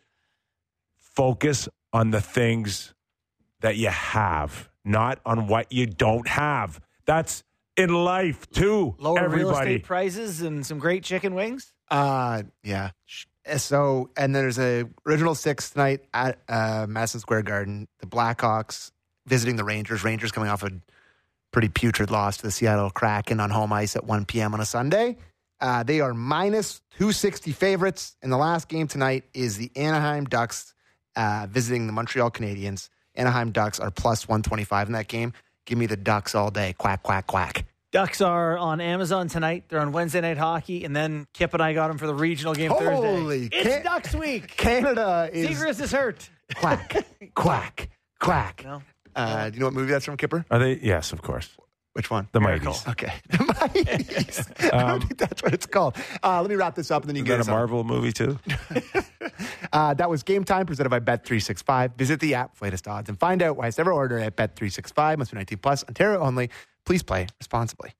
[SPEAKER 1] Focus on the things that you have, not on what you don't have. That's in life too.
[SPEAKER 3] Lower real
[SPEAKER 1] everybody.
[SPEAKER 3] estate prices and some great chicken wings.
[SPEAKER 2] Uh, yeah. So, and there's a original six tonight at uh, Madison Square Garden. The Blackhawks visiting the Rangers. Rangers coming off a pretty putrid loss to the Seattle Kraken on home ice at one p.m. on a Sunday. Uh, they are minus two sixty favorites. And the last game tonight is the Anaheim Ducks uh, visiting the Montreal Canadiens. Anaheim Ducks are plus one twenty-five in that game. Give me the Ducks all day. Quack, quack, quack.
[SPEAKER 3] Ducks are on Amazon tonight. They're on Wednesday Night Hockey, and then Kip and I got them for the regional game
[SPEAKER 2] Holy
[SPEAKER 3] Thursday. It's
[SPEAKER 2] can-
[SPEAKER 3] Ducks week.
[SPEAKER 2] Canada is
[SPEAKER 3] Zegras is hurt.
[SPEAKER 2] quack, quack, quack.
[SPEAKER 3] No.
[SPEAKER 2] Uh, do you know what movie that's from, Kipper?
[SPEAKER 1] Are they? Yes, of course.
[SPEAKER 2] Which one?
[SPEAKER 1] The
[SPEAKER 3] Miracle.
[SPEAKER 1] Mighties.
[SPEAKER 2] Okay. The Mighties. I don't think that's what it's called. Uh, let me wrap this up and then you
[SPEAKER 1] Is
[SPEAKER 2] get
[SPEAKER 1] that
[SPEAKER 2] us
[SPEAKER 1] a
[SPEAKER 2] on.
[SPEAKER 1] Marvel movie too?
[SPEAKER 2] Uh, that was Game Time presented by Bet three sixty-five. Visit the app, latest odds, and find out why it's never ordered at Bet three sixty-five. Must be nineteen plus. Ontario only. Please play responsibly.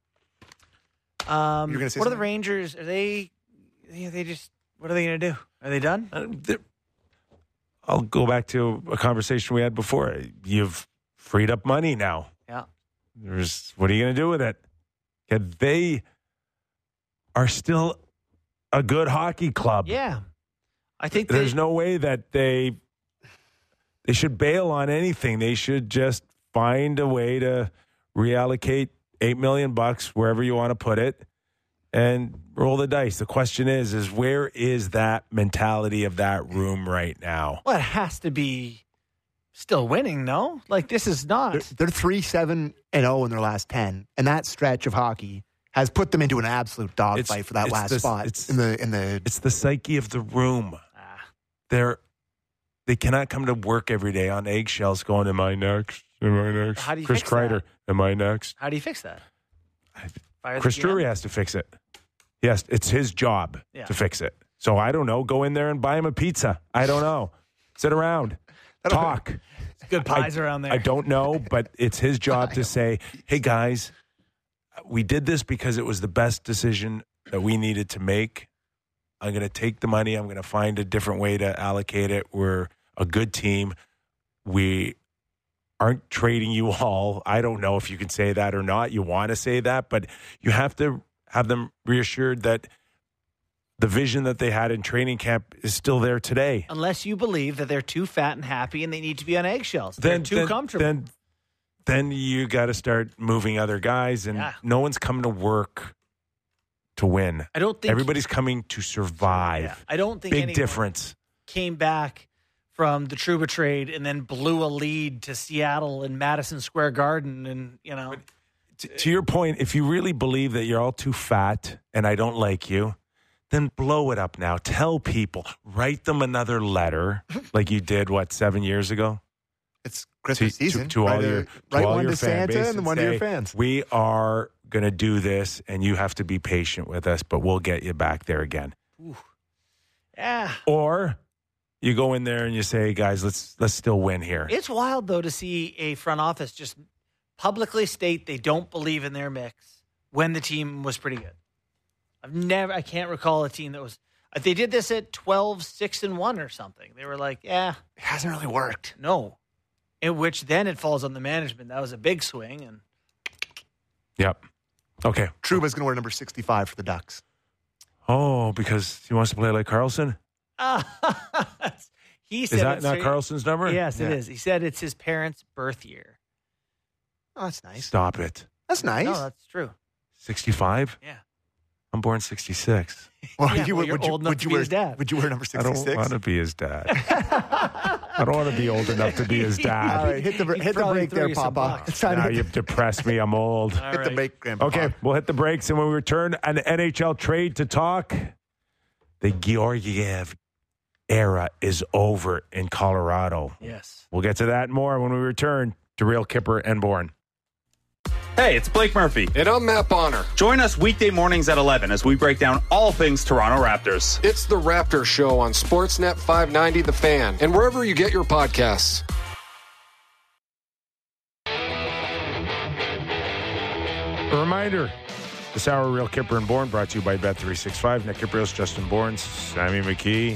[SPEAKER 3] Um,
[SPEAKER 2] You're gonna say
[SPEAKER 3] what are the
[SPEAKER 2] something?
[SPEAKER 3] Rangers? Are they? Are they just? What are they going to do? Are they done?
[SPEAKER 1] Uh, there- I'll go back to a conversation we had before. You've freed up money now.
[SPEAKER 3] Yeah.
[SPEAKER 1] There's what are you going to do with it? Okay, they are still a good hockey club.
[SPEAKER 3] Yeah. I think they,
[SPEAKER 1] There's no way that they they should bail on anything. They should just find a way to reallocate eight million bucks wherever you want to put it and roll the dice. The question is, is where is that mentality of that room right now?
[SPEAKER 3] Well, it has to be still winning, no? Like, this is not.
[SPEAKER 2] They're, they're three seven and oh in their last ten, and that stretch of hockey has put them into an absolute
[SPEAKER 1] It's-
[SPEAKER 2] dogfight for that
[SPEAKER 1] it's
[SPEAKER 2] last
[SPEAKER 1] the-
[SPEAKER 2] spot
[SPEAKER 1] it's-
[SPEAKER 2] in the in the.
[SPEAKER 1] It's the psyche of the room.
[SPEAKER 3] Ah,
[SPEAKER 1] They're they cannot come to work every day on eggshells going, am I next? Am I next?
[SPEAKER 3] How do you
[SPEAKER 1] Chris
[SPEAKER 3] fix
[SPEAKER 1] Kreider,
[SPEAKER 3] that?
[SPEAKER 1] am I next?
[SPEAKER 3] how do you fix that? Fire the
[SPEAKER 1] Chris
[SPEAKER 3] G M?
[SPEAKER 1] Drury has to fix it. Yes, it's his job
[SPEAKER 3] Yeah.
[SPEAKER 1] to fix it. So I don't know. Go in there and buy him a pizza. I don't know. Sit around. Talk.
[SPEAKER 3] Good pies around there.
[SPEAKER 1] I don't know, but it's his job to say, hey, guys, we did this because it was the best decision that we needed to make. I'm going to take the money. I'm going to find a different way to allocate it. We're a good team. We aren't trading you all. I don't know if you can say that or not. You want to say that, but you have to have them reassured that the vision that they had in training camp is still there today.
[SPEAKER 3] Unless you believe that they're too fat and happy and they need to be on eggshells. They're
[SPEAKER 1] Then
[SPEAKER 3] too
[SPEAKER 1] then,
[SPEAKER 3] comfortable.
[SPEAKER 1] Then, then you got to start moving other guys, and
[SPEAKER 3] Yeah.
[SPEAKER 1] no one's coming to work to win.
[SPEAKER 3] I don't think
[SPEAKER 1] Everybody's coming to survive.
[SPEAKER 3] Yeah, I don't think
[SPEAKER 1] Big
[SPEAKER 3] anyone
[SPEAKER 1] difference.
[SPEAKER 3] came back from the Trouba trade and then blew a lead to Seattle in Madison Square Garden, and you know,
[SPEAKER 1] To, to your point, if you really believe that you're all too fat and I don't like you, then blow it up now. Tell people, write them another letter like you did, what, seven years ago?
[SPEAKER 2] It's Christmas
[SPEAKER 1] to, to-
[SPEAKER 2] season.
[SPEAKER 1] to, all
[SPEAKER 2] Write a-
[SPEAKER 1] your, to
[SPEAKER 2] write
[SPEAKER 1] all
[SPEAKER 2] one
[SPEAKER 1] your
[SPEAKER 2] to
[SPEAKER 1] fan
[SPEAKER 2] Santa
[SPEAKER 1] base
[SPEAKER 2] and then one to your
[SPEAKER 1] say,
[SPEAKER 2] fans.
[SPEAKER 1] we are going to do this, and you have to be patient with us, but we'll get you back there again.
[SPEAKER 3] yeah.
[SPEAKER 1] Or you go in there and you say, guys, let's let's still win here.
[SPEAKER 3] It's wild though to see a front office just publicly state they don't believe in their mix when the team was pretty good. I've never, I can't recall a team that was. They did this at twelve, six, and one or something. They were like, yeah,
[SPEAKER 2] It hasn't really worked.
[SPEAKER 3] no. In which then it falls on the management. That was a big swing, and
[SPEAKER 1] Yep. Okay.
[SPEAKER 2] Trouba's going to wear number sixty-five for the Ducks.
[SPEAKER 1] Oh, because he wants to play like Carlson?
[SPEAKER 3] he
[SPEAKER 1] Is
[SPEAKER 3] said
[SPEAKER 1] that
[SPEAKER 3] it's
[SPEAKER 1] not
[SPEAKER 3] her-
[SPEAKER 1] Carlson's number?
[SPEAKER 3] Yes,
[SPEAKER 2] Yeah.
[SPEAKER 3] it is. He said it's his parents' birth year.
[SPEAKER 2] Oh, that's nice.
[SPEAKER 1] Stop it.
[SPEAKER 2] That's nice.
[SPEAKER 3] No, that's true.
[SPEAKER 1] sixty-five?
[SPEAKER 3] Yeah.
[SPEAKER 1] I'm born sixty-six.
[SPEAKER 2] Well,
[SPEAKER 3] Yeah,
[SPEAKER 2] you,
[SPEAKER 3] well,
[SPEAKER 2] would,
[SPEAKER 3] you're
[SPEAKER 2] would you,
[SPEAKER 3] old enough
[SPEAKER 2] would
[SPEAKER 3] to
[SPEAKER 2] you
[SPEAKER 3] be
[SPEAKER 2] wear,
[SPEAKER 3] his dad.
[SPEAKER 2] Would you wear number
[SPEAKER 1] I don't
[SPEAKER 2] sixty-six?
[SPEAKER 1] want to be his dad. I don't want to be old enough to be his
[SPEAKER 2] All
[SPEAKER 1] dad.
[SPEAKER 2] right, hit the,
[SPEAKER 3] He'd
[SPEAKER 2] hit the
[SPEAKER 3] probably
[SPEAKER 2] break
[SPEAKER 3] throw
[SPEAKER 2] there,
[SPEAKER 3] you some
[SPEAKER 2] Papa.
[SPEAKER 3] bucks.
[SPEAKER 2] It's time
[SPEAKER 1] Now
[SPEAKER 2] to hit,
[SPEAKER 1] you've depressed me. I'm old.
[SPEAKER 3] All
[SPEAKER 2] hit the
[SPEAKER 3] right.
[SPEAKER 2] break, Grandpa.
[SPEAKER 1] Okay, we'll hit the breaks, and when we return, an N H L trade to talk. The Georgiev era is over in Colorado.
[SPEAKER 3] Yes.
[SPEAKER 1] We'll get to that and more when we return to Real Kipper and Bourne.
[SPEAKER 5] Hey, it's Blake Murphy.
[SPEAKER 6] And I'm Matt Bonner.
[SPEAKER 5] Join us weekday mornings at eleven as we break down all things Toronto Raptors.
[SPEAKER 6] It's the Raptor Show on Sportsnet five ninety The Fan and wherever you get your podcasts.
[SPEAKER 1] A reminder, this hour Real Kipper and Bourne brought to you by Bet three sixty-five. Nick Kiprios, Justin Bourne, Sammy McKee.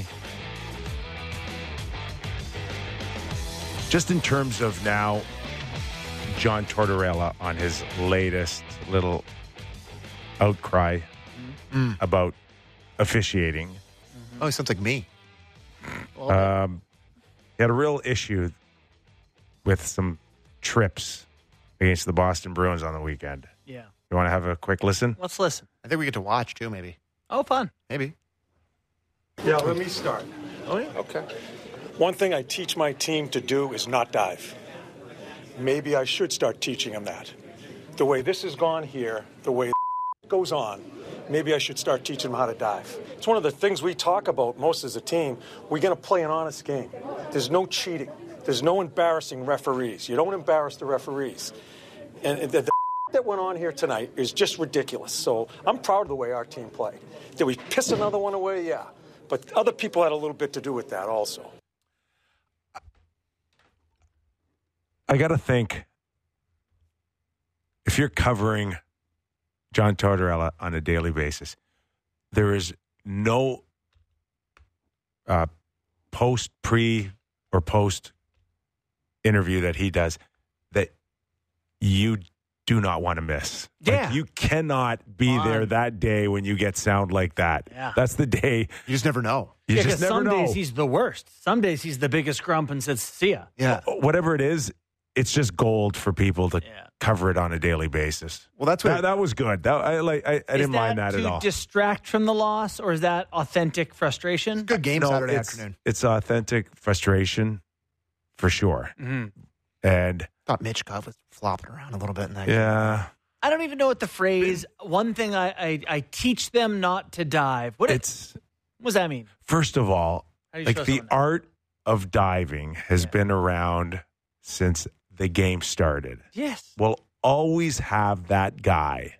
[SPEAKER 1] Just in terms of now, John Tortorella on his latest little outcry
[SPEAKER 2] Mm.
[SPEAKER 1] about officiating.
[SPEAKER 2] Oh, he sounds like me.
[SPEAKER 3] Well,
[SPEAKER 1] Um, he had a real issue with some trips against the Boston Bruins on the weekend.
[SPEAKER 3] yeah.
[SPEAKER 1] You want to have a quick listen?
[SPEAKER 3] Let's listen.
[SPEAKER 2] I think we get to watch, too, maybe.
[SPEAKER 3] Oh, fun.
[SPEAKER 2] Maybe.
[SPEAKER 7] Yeah, let me start.
[SPEAKER 3] Oh, yeah.
[SPEAKER 6] Okay.
[SPEAKER 7] One thing I teach my team to do is not dive. Maybe I should start teaching them that. The way this has gone here, the way goes on, maybe I should start teaching them how to dive. It's one of the things we talk about most as a team. We're going to play an honest game. There's no cheating. There's no embarrassing referees. You don't embarrass the referees. And the, the that went on here tonight is just ridiculous. So I'm proud of the way our team played. Did we piss another one away? Yeah. But other people had a little bit to do with that also.
[SPEAKER 1] I got to think, if you're covering John Tortorella on a daily basis, there is no uh, post, pre, or post interview that he does that you do not want to miss.
[SPEAKER 3] Yeah.
[SPEAKER 1] Like, you cannot be
[SPEAKER 3] Fine.
[SPEAKER 1] there that day when you get sound like that.
[SPEAKER 3] Yeah.
[SPEAKER 1] That's the day.
[SPEAKER 2] You just never know.
[SPEAKER 1] You
[SPEAKER 3] Yeah,
[SPEAKER 1] just
[SPEAKER 3] 'cause
[SPEAKER 1] never
[SPEAKER 3] some
[SPEAKER 1] know.
[SPEAKER 3] days he's the worst. Some days he's the biggest grump and says, see ya.
[SPEAKER 2] Yeah.
[SPEAKER 1] Whatever it is, it's just gold for people to
[SPEAKER 3] Yeah.
[SPEAKER 1] cover it on a daily basis.
[SPEAKER 2] Well, that's what
[SPEAKER 1] That, that was good. That, I like. I, I
[SPEAKER 3] Is
[SPEAKER 1] didn't mind that
[SPEAKER 3] to
[SPEAKER 1] at all.
[SPEAKER 3] distract from the loss, or is that authentic frustration?
[SPEAKER 2] good game
[SPEAKER 1] No,
[SPEAKER 2] Saturday
[SPEAKER 1] it's,
[SPEAKER 2] afternoon.
[SPEAKER 1] It's authentic frustration, for sure.
[SPEAKER 3] Mhm.
[SPEAKER 1] And
[SPEAKER 2] Thought Mitch Cove was flopping around a little bit in that game.
[SPEAKER 1] yeah,
[SPEAKER 3] I don't even know what the phrase, one thing I, I, I teach them not to dive. What,
[SPEAKER 1] it's
[SPEAKER 3] what does that mean?
[SPEAKER 1] first of all,
[SPEAKER 3] How do you
[SPEAKER 1] like
[SPEAKER 3] show
[SPEAKER 1] the
[SPEAKER 3] someone that?
[SPEAKER 1] art of diving has
[SPEAKER 3] Yeah.
[SPEAKER 1] been around since the game started.
[SPEAKER 3] Yes.
[SPEAKER 1] We'll always have that guy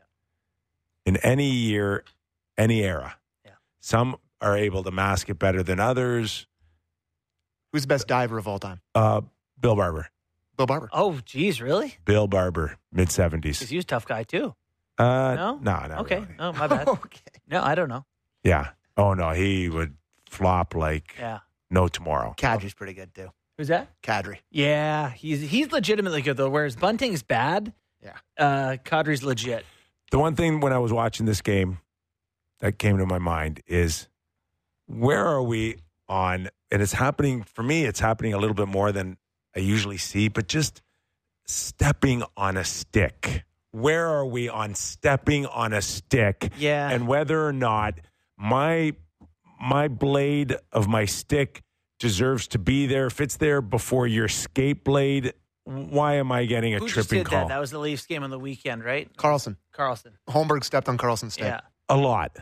[SPEAKER 1] in any year, any era.
[SPEAKER 3] Yeah.
[SPEAKER 1] Some are able to mask it better than others.
[SPEAKER 2] Who's the best diver of all time?
[SPEAKER 1] Uh, Bill Barber.
[SPEAKER 2] Bill Barber.
[SPEAKER 3] Oh, geez, really?
[SPEAKER 1] Bill Barber, mid seventies.
[SPEAKER 3] Because he was a tough guy, too.
[SPEAKER 1] Uh,
[SPEAKER 3] No?
[SPEAKER 1] no, not
[SPEAKER 3] Okay.
[SPEAKER 1] really.
[SPEAKER 3] Oh, my bad.
[SPEAKER 2] Okay.
[SPEAKER 3] No, I don't know.
[SPEAKER 1] Yeah. Oh no, he would flop like
[SPEAKER 3] Yeah.
[SPEAKER 1] no tomorrow.
[SPEAKER 2] Kadri's pretty good too.
[SPEAKER 3] Who's that?
[SPEAKER 2] Kadri.
[SPEAKER 3] Yeah, he's he's legitimately good, though, whereas Bunting's bad.
[SPEAKER 2] Yeah.
[SPEAKER 3] Uh, Kadri's legit.
[SPEAKER 1] The one thing when I was watching this game that came to my mind is where are we on, and it's happening for me, it's happening a little bit more than I usually see, but just stepping on a stick. Where are we on stepping on a stick?
[SPEAKER 3] Yeah.
[SPEAKER 1] And whether or not my my blade of my stick deserves to be there. If it's there before your skate blade, why am I getting a
[SPEAKER 3] Who just
[SPEAKER 1] tripping
[SPEAKER 3] did
[SPEAKER 1] call?
[SPEAKER 3] that? That was the Leafs game on the weekend, right?
[SPEAKER 2] Carlson.
[SPEAKER 3] Carlson.
[SPEAKER 2] Holmberg stepped on Carlson's stick.
[SPEAKER 3] Yeah.
[SPEAKER 1] A lot.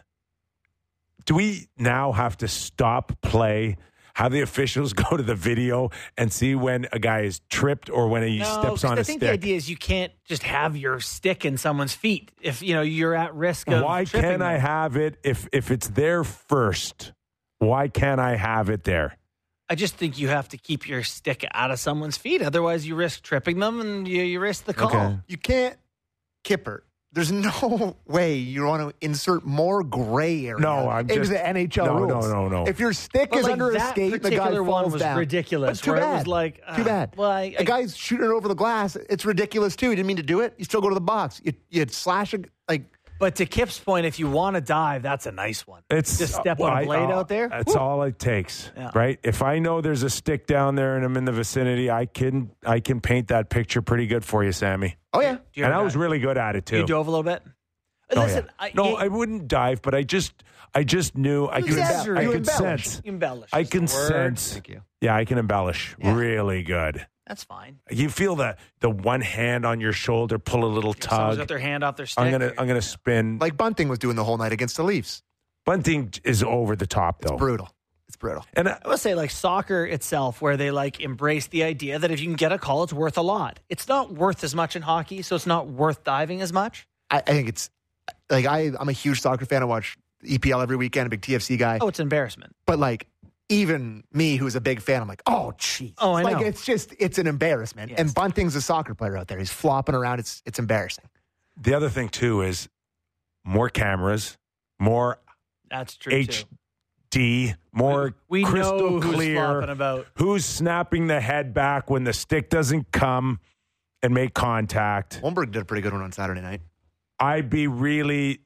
[SPEAKER 1] Do we now have to stop play, have the officials go to the video and see when a guy is tripped or when he
[SPEAKER 3] No,
[SPEAKER 1] steps
[SPEAKER 3] 'cause
[SPEAKER 1] on
[SPEAKER 3] I
[SPEAKER 1] a
[SPEAKER 3] think the
[SPEAKER 1] stick?
[SPEAKER 3] idea is you can't just have your stick in someone's feet if you know you're at risk of.
[SPEAKER 1] Why
[SPEAKER 3] tripping
[SPEAKER 1] can't I
[SPEAKER 3] them.
[SPEAKER 1] have it if if it's there first? Why can't I have it there?
[SPEAKER 3] I just think you have to keep your stick out of someone's feet. Otherwise, you risk tripping them and you, you risk the call.
[SPEAKER 1] Okay.
[SPEAKER 2] You can't, Kipper. There's no way you want to insert more gray area
[SPEAKER 1] No, I'm
[SPEAKER 2] into
[SPEAKER 1] just-
[SPEAKER 2] the N H L
[SPEAKER 1] no,
[SPEAKER 2] rules.
[SPEAKER 1] no, no, no.
[SPEAKER 2] If your stick
[SPEAKER 3] But
[SPEAKER 2] is
[SPEAKER 3] like
[SPEAKER 2] under a
[SPEAKER 3] that
[SPEAKER 2] skate, the guy
[SPEAKER 3] particular one
[SPEAKER 2] falls
[SPEAKER 3] was
[SPEAKER 2] down.
[SPEAKER 3] ridiculous.
[SPEAKER 2] But too
[SPEAKER 3] where
[SPEAKER 2] bad.
[SPEAKER 3] It was like
[SPEAKER 2] too
[SPEAKER 3] uh,
[SPEAKER 2] bad.
[SPEAKER 3] Well, I, I,
[SPEAKER 2] a guy's shooting it over the glass. It's ridiculous too. He didn't mean to do it. You still go to the box. You you slash it like.
[SPEAKER 3] but to Kip's point, if you want to dive, that's a nice one.
[SPEAKER 1] It's
[SPEAKER 3] Just step
[SPEAKER 1] uh,
[SPEAKER 3] on a
[SPEAKER 1] I-
[SPEAKER 3] blade
[SPEAKER 1] uh,
[SPEAKER 3] out there.
[SPEAKER 1] That's
[SPEAKER 3] Woo.
[SPEAKER 1] all it takes,
[SPEAKER 3] Yeah.
[SPEAKER 1] right? If I know there's a stick down there and I'm in the vicinity, I can I can paint that picture pretty good for you, Sammy.
[SPEAKER 2] Oh yeah.
[SPEAKER 3] Do you
[SPEAKER 1] And
[SPEAKER 3] ever
[SPEAKER 1] I was
[SPEAKER 3] dive?
[SPEAKER 1] really good at it too.
[SPEAKER 3] You dove a little bit.
[SPEAKER 1] Oh,
[SPEAKER 3] Listen,
[SPEAKER 1] yeah.
[SPEAKER 3] I,
[SPEAKER 1] no,
[SPEAKER 3] you,
[SPEAKER 1] I wouldn't dive, but I just I just knew I
[SPEAKER 3] You
[SPEAKER 1] could
[SPEAKER 3] exaggerate.
[SPEAKER 1] I
[SPEAKER 3] You
[SPEAKER 1] could
[SPEAKER 2] embellish.
[SPEAKER 1] sense.
[SPEAKER 3] embellish.
[SPEAKER 1] I
[SPEAKER 3] is
[SPEAKER 1] can
[SPEAKER 3] the word.
[SPEAKER 1] sense.
[SPEAKER 2] Thank you.
[SPEAKER 1] Yeah, I can embellish
[SPEAKER 3] Yeah.
[SPEAKER 1] really good.
[SPEAKER 3] That's fine.
[SPEAKER 1] You feel the the one hand on your shoulder, pull a little
[SPEAKER 3] Someone's
[SPEAKER 1] tug.
[SPEAKER 3] got their hand off their stick.
[SPEAKER 1] I'm gonna I'm gonna spin.
[SPEAKER 2] Like Bunting was doing the whole night against the Leafs.
[SPEAKER 1] Bunting is over the top
[SPEAKER 2] It's
[SPEAKER 1] though,
[SPEAKER 2] brutal. It's brutal.
[SPEAKER 1] and I,
[SPEAKER 3] I would say like soccer itself, where they like embrace the idea that if you can get a call, it's worth a lot. It's not worth as much in hockey, so it's not worth diving as much.
[SPEAKER 2] I, I think it's like I I'm a huge soccer fan. I watch E P L every weekend. A big T F C guy.
[SPEAKER 3] Oh, it's embarrassment.
[SPEAKER 2] But like even me, who's a big fan, I'm like, oh, jeez.
[SPEAKER 3] Oh, I
[SPEAKER 2] like,
[SPEAKER 3] know.
[SPEAKER 2] it's just, it's an embarrassment.
[SPEAKER 3] Yes.
[SPEAKER 2] And Bunting's a soccer player out there. He's flopping around. It's it's embarrassing.
[SPEAKER 1] the other thing too is more cameras, more
[SPEAKER 3] That's true
[SPEAKER 1] H
[SPEAKER 3] too.
[SPEAKER 1] D, more
[SPEAKER 3] We
[SPEAKER 1] crystal
[SPEAKER 3] know who's
[SPEAKER 1] clear.
[SPEAKER 3] flopping about.
[SPEAKER 1] Who's snapping the head back when the stick doesn't come and make contact?
[SPEAKER 2] Holmberg did a pretty good one on Saturday night.
[SPEAKER 1] I'd be really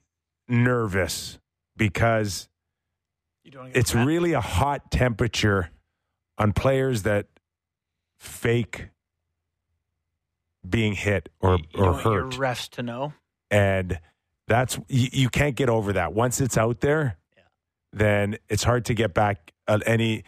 [SPEAKER 1] nervous because
[SPEAKER 3] You don't get
[SPEAKER 1] it's
[SPEAKER 3] that.
[SPEAKER 1] really a hot temperature on players that fake being hit or,
[SPEAKER 3] You
[SPEAKER 1] or
[SPEAKER 3] want your
[SPEAKER 1] hurt.
[SPEAKER 3] refs to know.
[SPEAKER 1] And that's you, you can't get over that. Once it's out there,
[SPEAKER 3] Yeah.
[SPEAKER 1] then it's hard to get back uh, any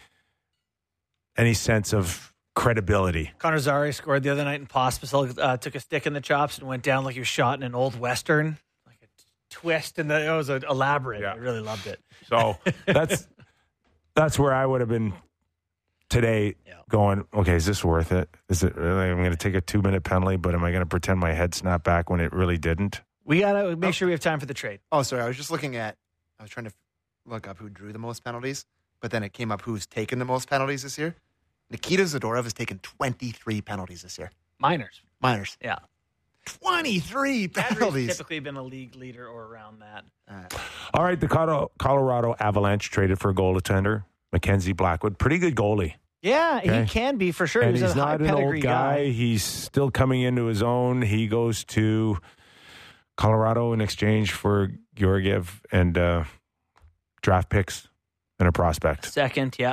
[SPEAKER 1] any sense of credibility.
[SPEAKER 3] Connor Zary scored the other night, and Pospisil uh, took a stick in the chops and went down like he was shot in an old western, like a twist, and the, it was uh, elaborate.
[SPEAKER 1] Yeah.
[SPEAKER 3] I really loved it.
[SPEAKER 1] So that's that's where I would have been today
[SPEAKER 3] Yeah.
[SPEAKER 1] going, okay, is this worth it? Is it really? I'm going to take a two minute penalty, but am I going to pretend my head snapped back when it really didn't?
[SPEAKER 3] We got to make sure we have time for the trade.
[SPEAKER 2] Oh, sorry. I was just looking at, I was trying to look up who drew the most penalties, but then it came up who's taken the most penalties this year. Nikita Zadorov has taken twenty-three penalties this year.
[SPEAKER 3] Minors.
[SPEAKER 2] Minors.
[SPEAKER 3] Yeah.
[SPEAKER 2] twenty-three
[SPEAKER 3] Andrew's
[SPEAKER 2] penalties.
[SPEAKER 3] typically been a league leader or around that.
[SPEAKER 2] Uh,
[SPEAKER 1] All right, the Colo- Colorado Avalanche traded for a goaltender, Mackenzie Blackwood. Pretty good goalie.
[SPEAKER 3] Yeah,
[SPEAKER 1] Okay.
[SPEAKER 3] he can be for sure.
[SPEAKER 1] And
[SPEAKER 3] He's,
[SPEAKER 1] he's
[SPEAKER 3] a high
[SPEAKER 1] not an
[SPEAKER 3] pedigree
[SPEAKER 1] old guy. He's still coming into his own. He goes to Colorado in exchange for Georgiev and uh, draft picks and a prospect.
[SPEAKER 3] Second, yeah.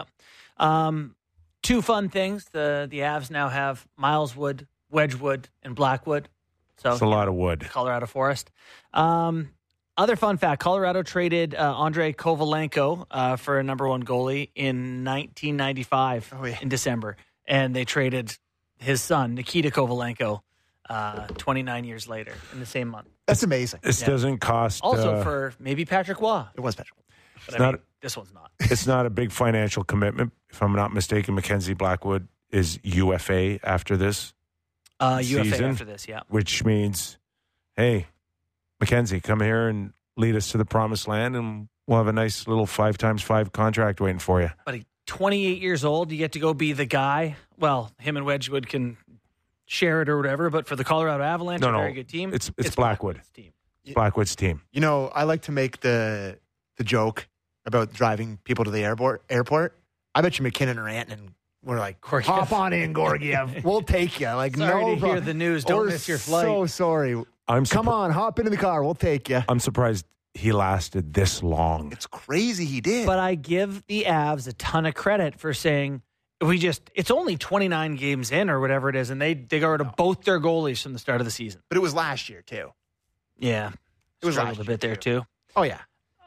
[SPEAKER 3] Um, two fun things. The the Avs now have Mileswood, Wedgwood, and Blackwood. So
[SPEAKER 1] It's a lot of wood.
[SPEAKER 3] Colorado Forest. Um, other fun fact: Colorado traded uh, Andrei Kovalenko uh, for a number one goalie in nineteen ninety-five
[SPEAKER 2] Oh, yeah.
[SPEAKER 3] in December, and they traded his son Nikita Kovalenko uh, twenty-nine years later in the same month.
[SPEAKER 2] That's amazing.
[SPEAKER 1] This
[SPEAKER 3] Yeah.
[SPEAKER 1] doesn't cost.
[SPEAKER 3] Also
[SPEAKER 1] uh,
[SPEAKER 3] for maybe Patrick Waugh.
[SPEAKER 2] It was Patrick.
[SPEAKER 3] But
[SPEAKER 1] It's
[SPEAKER 3] I mean,
[SPEAKER 1] not-
[SPEAKER 3] this one's not.
[SPEAKER 1] it's not a big financial commitment. If I'm not mistaken, Mackenzie Blackwood is U F A after this,
[SPEAKER 3] Uh, U F A
[SPEAKER 1] Season.
[SPEAKER 3] after this, yeah.
[SPEAKER 1] which means, hey, Mackenzie, come here and lead us to the promised land, and we'll have a nice little five times five contract waiting for you.
[SPEAKER 3] But he's twenty-eight years old. You get to go be the guy. Well, him and Wedgwood can share it or whatever, but for the Colorado Avalanche,
[SPEAKER 1] No,
[SPEAKER 3] a
[SPEAKER 1] no,
[SPEAKER 3] very good team.
[SPEAKER 1] it's- it's Blackwood.
[SPEAKER 3] Blackwood's team.
[SPEAKER 1] Blackwood's team.
[SPEAKER 2] You know, I like to make the the joke about driving people to the airport. Airport. I bet you McKinnon or Antonin were like,
[SPEAKER 3] Gorgiev.
[SPEAKER 2] hop on in, Gorgiev. We'll take you. Like,
[SPEAKER 3] Sorry
[SPEAKER 2] no
[SPEAKER 3] to hear
[SPEAKER 2] problem.
[SPEAKER 3] the news. Don't
[SPEAKER 2] We're
[SPEAKER 3] miss your flight.
[SPEAKER 2] So sorry.
[SPEAKER 1] I'm
[SPEAKER 2] Come
[SPEAKER 1] surpri-
[SPEAKER 2] on, hop into the car. We'll take you.
[SPEAKER 1] I'm surprised he lasted this long.
[SPEAKER 2] It's crazy he did.
[SPEAKER 3] But I give the Avs a ton of credit for saying we just it's only twenty-nine games in or whatever it is, and they they got rid of both their goalies from the start of the season.
[SPEAKER 2] But it was last year too.
[SPEAKER 3] Yeah.
[SPEAKER 2] It was
[SPEAKER 3] Struggled
[SPEAKER 2] last
[SPEAKER 3] a bit
[SPEAKER 2] year,
[SPEAKER 3] there too.
[SPEAKER 2] Oh yeah.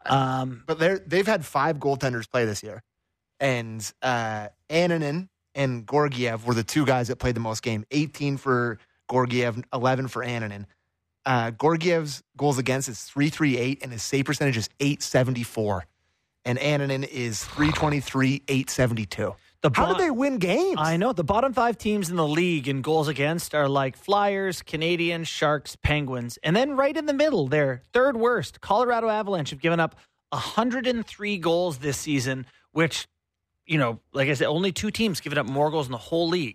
[SPEAKER 3] Um
[SPEAKER 2] But they're they've had five goaltenders play this year, and uh, Annunen and Gorgiev were the two guys that played the most game. eighteen for Gorgiev, eleven for Annunen. Uh, Gorgiev's goals against is three thirty-eight, and his save percentage is eight seventy-four. And Annunen is three twenty-three, eight seventy-two.
[SPEAKER 3] the
[SPEAKER 2] How
[SPEAKER 3] bo-
[SPEAKER 2] did they win games?
[SPEAKER 3] I know the bottom five teams in the league in goals against are like Flyers, Canadians, Sharks, Penguins, and then right in the middle, they're third worst. Colorado Avalanche have given up one hundred three goals this season, which, you know, like I said, only two teams given up more goals in the whole league.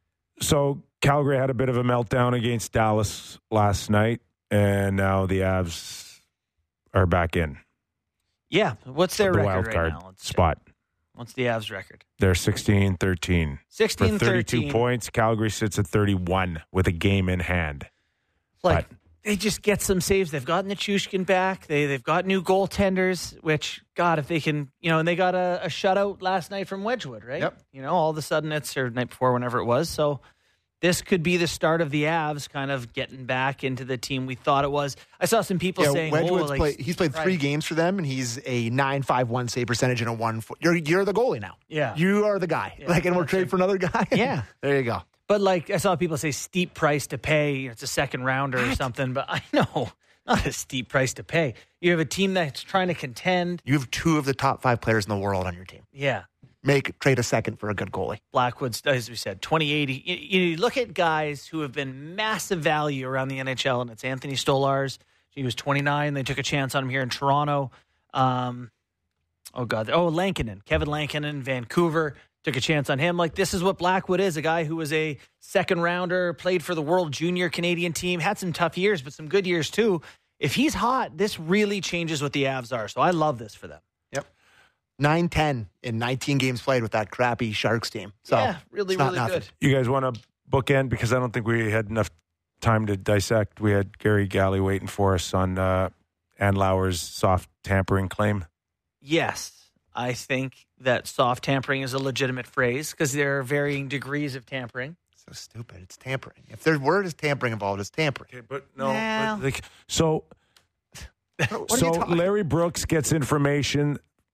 [SPEAKER 1] So Calgary had a bit of a meltdown against Dallas last night, and now the Avs are back in
[SPEAKER 3] Yeah, what's their
[SPEAKER 1] the
[SPEAKER 3] record
[SPEAKER 1] wild
[SPEAKER 3] right
[SPEAKER 1] card
[SPEAKER 3] now? Let's check.
[SPEAKER 1] spot.
[SPEAKER 3] What's the Avs record?
[SPEAKER 1] They're sixteen thirteen. For
[SPEAKER 3] sixteen
[SPEAKER 1] thirty-two
[SPEAKER 3] thirteen.
[SPEAKER 1] points, Calgary sits at thirty-one with a game in hand.
[SPEAKER 3] Like
[SPEAKER 1] But-
[SPEAKER 3] they just get some saves. They've gotten Nichushkin back. They they've got new goaltenders. Which God, if they can, you know, and they got a, a shutout last night from Wedgwood, right?
[SPEAKER 2] Yep.
[SPEAKER 3] You know, all of a sudden it's or night before, whenever it was. So this could be the start of the Avs kind of getting back into the team we thought it was. I saw some people
[SPEAKER 2] Yeah,
[SPEAKER 3] saying,
[SPEAKER 2] Wedgwood's
[SPEAKER 3] oh, like,
[SPEAKER 2] played, he's played three
[SPEAKER 3] right.
[SPEAKER 2] games for them, and he's a nine five one save percentage and a one. Four, you're you're the goalie now.
[SPEAKER 3] Yeah.
[SPEAKER 2] You are the guy.
[SPEAKER 3] Yeah,
[SPEAKER 2] like, and we'll
[SPEAKER 3] that's
[SPEAKER 2] trade
[SPEAKER 3] it.
[SPEAKER 2] for another guy.
[SPEAKER 3] Yeah.
[SPEAKER 2] There you go.
[SPEAKER 3] But like I saw people say steep price to pay. It's a second rounder or something. But I know not a steep price to pay. You have a team that's trying to contend.
[SPEAKER 2] You have two of the top five players in the world on your team.
[SPEAKER 3] Yeah.
[SPEAKER 2] Make trade a second for a good goalie.
[SPEAKER 3] Blackwood's, as we said, twenty eighty. You, you look at guys who have been massive value around the N H L, and it's Anthony Stolarz. He was twenty-nine. They took a chance on him here in Toronto. Um, oh, God. Oh, Lankinen. Kevin Lankinen, Vancouver. Took a chance on him. Like, this is what Blackwood is, a guy who was a second rounder, played for the World Junior Canadian team, had some tough years, but some good years too. If he's hot, this really changes what the Avs are. So I love this for them.
[SPEAKER 2] Yep. nine ten in nineteen games played with that crappy Sharks team. So
[SPEAKER 3] yeah, really,
[SPEAKER 2] it's not
[SPEAKER 3] really
[SPEAKER 2] nothing.
[SPEAKER 3] good.
[SPEAKER 1] You guys want to bookend? Because I don't think we had enough time to dissect. We had Gary Galley waiting for us on uh, Ann Lauer's soft tampering claim.
[SPEAKER 3] Yes. I think that soft tampering is a legitimate phrase because there are varying degrees of tampering.
[SPEAKER 2] So stupid. It's tampering. If their word is tampering involved, it's tampering.
[SPEAKER 1] Okay, but no.
[SPEAKER 3] Yeah.
[SPEAKER 1] but like, so
[SPEAKER 2] What are you
[SPEAKER 1] so
[SPEAKER 2] talking-
[SPEAKER 1] Larry Brooks gets information,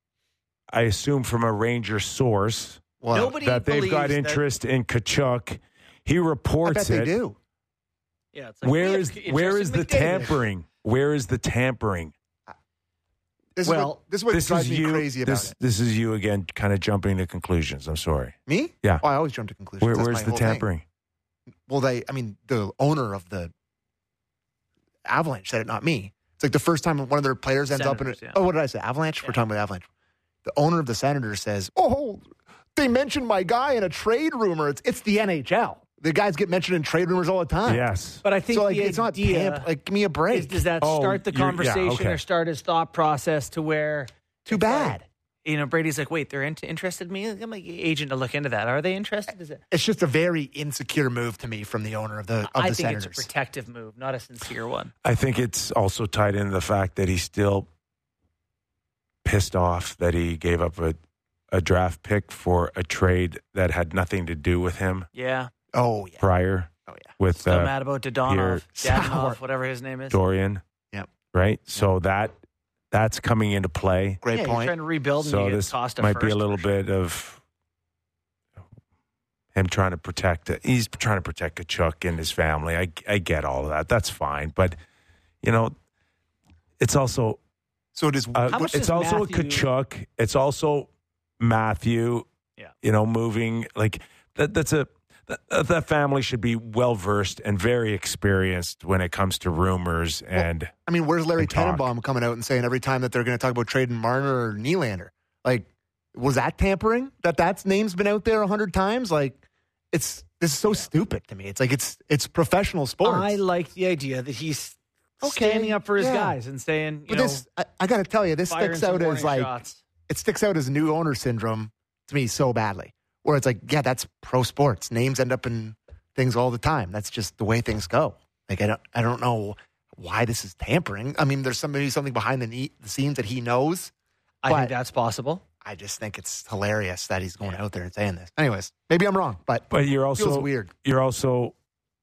[SPEAKER 1] I assume from a Ranger source,
[SPEAKER 2] Well,
[SPEAKER 3] Nobody
[SPEAKER 1] that they've got
[SPEAKER 3] believes that-
[SPEAKER 1] interest in Kachuk. He
[SPEAKER 2] I
[SPEAKER 1] reports
[SPEAKER 2] bet they
[SPEAKER 1] it.
[SPEAKER 2] do.
[SPEAKER 3] Yeah, it's like, we
[SPEAKER 1] Where
[SPEAKER 3] have
[SPEAKER 1] is
[SPEAKER 3] interest
[SPEAKER 1] where
[SPEAKER 3] in
[SPEAKER 1] is the
[SPEAKER 3] McDavid.
[SPEAKER 1] tampering? Where is the tampering?
[SPEAKER 2] This
[SPEAKER 3] Well,
[SPEAKER 2] is what, this is what
[SPEAKER 1] This
[SPEAKER 2] drives
[SPEAKER 1] is
[SPEAKER 2] me
[SPEAKER 1] you.
[SPEAKER 2] crazy about
[SPEAKER 1] This
[SPEAKER 2] it.
[SPEAKER 1] this is you again, kind of jumping to conclusions. I'm sorry.
[SPEAKER 2] Me?
[SPEAKER 1] Yeah.
[SPEAKER 2] Oh, I always jump to conclusions.
[SPEAKER 1] Where,
[SPEAKER 2] That's
[SPEAKER 1] where's
[SPEAKER 2] my
[SPEAKER 1] the
[SPEAKER 2] whole thing.
[SPEAKER 1] tampering?
[SPEAKER 2] Well, they, I mean, the owner of the Avalanche said it, not me. It's like the first time one of their players ends up in
[SPEAKER 3] Senators,
[SPEAKER 2] it.
[SPEAKER 3] yeah.
[SPEAKER 2] Oh, what did I say? Avalanche?
[SPEAKER 3] Yeah.
[SPEAKER 2] We're talking about Avalanche. The owner of the Senators says, oh, they mentioned my guy in a trade rumor. It's, it's the N H L. The guys get mentioned in trade rumors all the time.
[SPEAKER 1] Yes.
[SPEAKER 3] But I think
[SPEAKER 2] So, like,
[SPEAKER 3] the
[SPEAKER 2] it's not
[SPEAKER 3] idea
[SPEAKER 2] tamp. Like, give me a
[SPEAKER 3] is,
[SPEAKER 2] break.
[SPEAKER 3] does that
[SPEAKER 1] Oh,
[SPEAKER 3] start the
[SPEAKER 1] you're- yeah,
[SPEAKER 3] conversation
[SPEAKER 1] okay.
[SPEAKER 3] or start his thought process to where
[SPEAKER 2] Too
[SPEAKER 3] it's
[SPEAKER 2] bad.
[SPEAKER 3] like, you know, Brady's like, wait, they're in- interested in me? I'm like, agent to look into that. Are they interested? Is it?
[SPEAKER 2] It's just a very insecure move to me from the owner of the of
[SPEAKER 3] I
[SPEAKER 2] the
[SPEAKER 3] think
[SPEAKER 2] Senators.
[SPEAKER 3] it's a protective move, not a sincere one.
[SPEAKER 1] I think it's also tied into the fact that he's still pissed off that he gave up a, a draft pick for a trade that had nothing to do with him
[SPEAKER 3] Yeah.
[SPEAKER 2] oh yeah,
[SPEAKER 1] prior
[SPEAKER 2] oh yeah.
[SPEAKER 1] with
[SPEAKER 3] Still
[SPEAKER 1] uh,
[SPEAKER 3] mad about Dodonov,
[SPEAKER 2] Pierre
[SPEAKER 3] Dadonov,
[SPEAKER 2] Sauer.
[SPEAKER 3] whatever his name is.
[SPEAKER 1] Dorian.
[SPEAKER 2] Yep.
[SPEAKER 1] Right? So that that's coming into play.
[SPEAKER 2] Great
[SPEAKER 3] yeah, you're
[SPEAKER 2] point.
[SPEAKER 3] trying to rebuild and
[SPEAKER 1] So
[SPEAKER 3] you get
[SPEAKER 1] this
[SPEAKER 3] cost of
[SPEAKER 1] might be a
[SPEAKER 3] first
[SPEAKER 1] little
[SPEAKER 3] for sure.
[SPEAKER 1] bit of him trying to protect. He's trying to protect Kachuk and his family. I I get all of that. That's fine, but you know, it's also
[SPEAKER 2] So does
[SPEAKER 1] uh,
[SPEAKER 3] How much
[SPEAKER 1] it's
[SPEAKER 3] does
[SPEAKER 1] also
[SPEAKER 3] Matthew-
[SPEAKER 1] a Kachuk. It's also Matthew.
[SPEAKER 3] Yeah.
[SPEAKER 1] You know, moving like that. That's a that, that family should be well versed and very experienced when it comes to rumors and.
[SPEAKER 2] I mean, where's Larry
[SPEAKER 1] and talk.
[SPEAKER 2] Tenenbaum coming out and saying every time that they're going to talk about trading Marner or Nylander? Like, was that tampering? That that's name's been out there a hundred times? Like, it's this is so stupid to me. It's like it's it's professional sports.
[SPEAKER 3] I like the idea that he's
[SPEAKER 2] Okay,
[SPEAKER 3] standing up for his
[SPEAKER 2] yeah.
[SPEAKER 3] guys and saying, you
[SPEAKER 2] but
[SPEAKER 3] know,
[SPEAKER 2] this, I, I got to tell you, this
[SPEAKER 3] firing
[SPEAKER 2] sticks
[SPEAKER 3] some
[SPEAKER 2] out as
[SPEAKER 3] warning
[SPEAKER 2] like
[SPEAKER 3] shots.
[SPEAKER 2] it sticks out as new owner syndrome to me so badly. Where it's like, yeah, that's pro sports. Names end up in things all the time. That's just the way things go. Like I don't, I don't know why this is tampering. I mean, there's somebody something behind the, ne- the scenes that he knows.
[SPEAKER 3] I
[SPEAKER 2] but-
[SPEAKER 3] think that's possible.
[SPEAKER 2] I just think it's hilarious that he's going out there and saying this. Anyways, maybe I'm wrong, but
[SPEAKER 1] But you're
[SPEAKER 2] it feels
[SPEAKER 1] also
[SPEAKER 2] weird.
[SPEAKER 1] You're also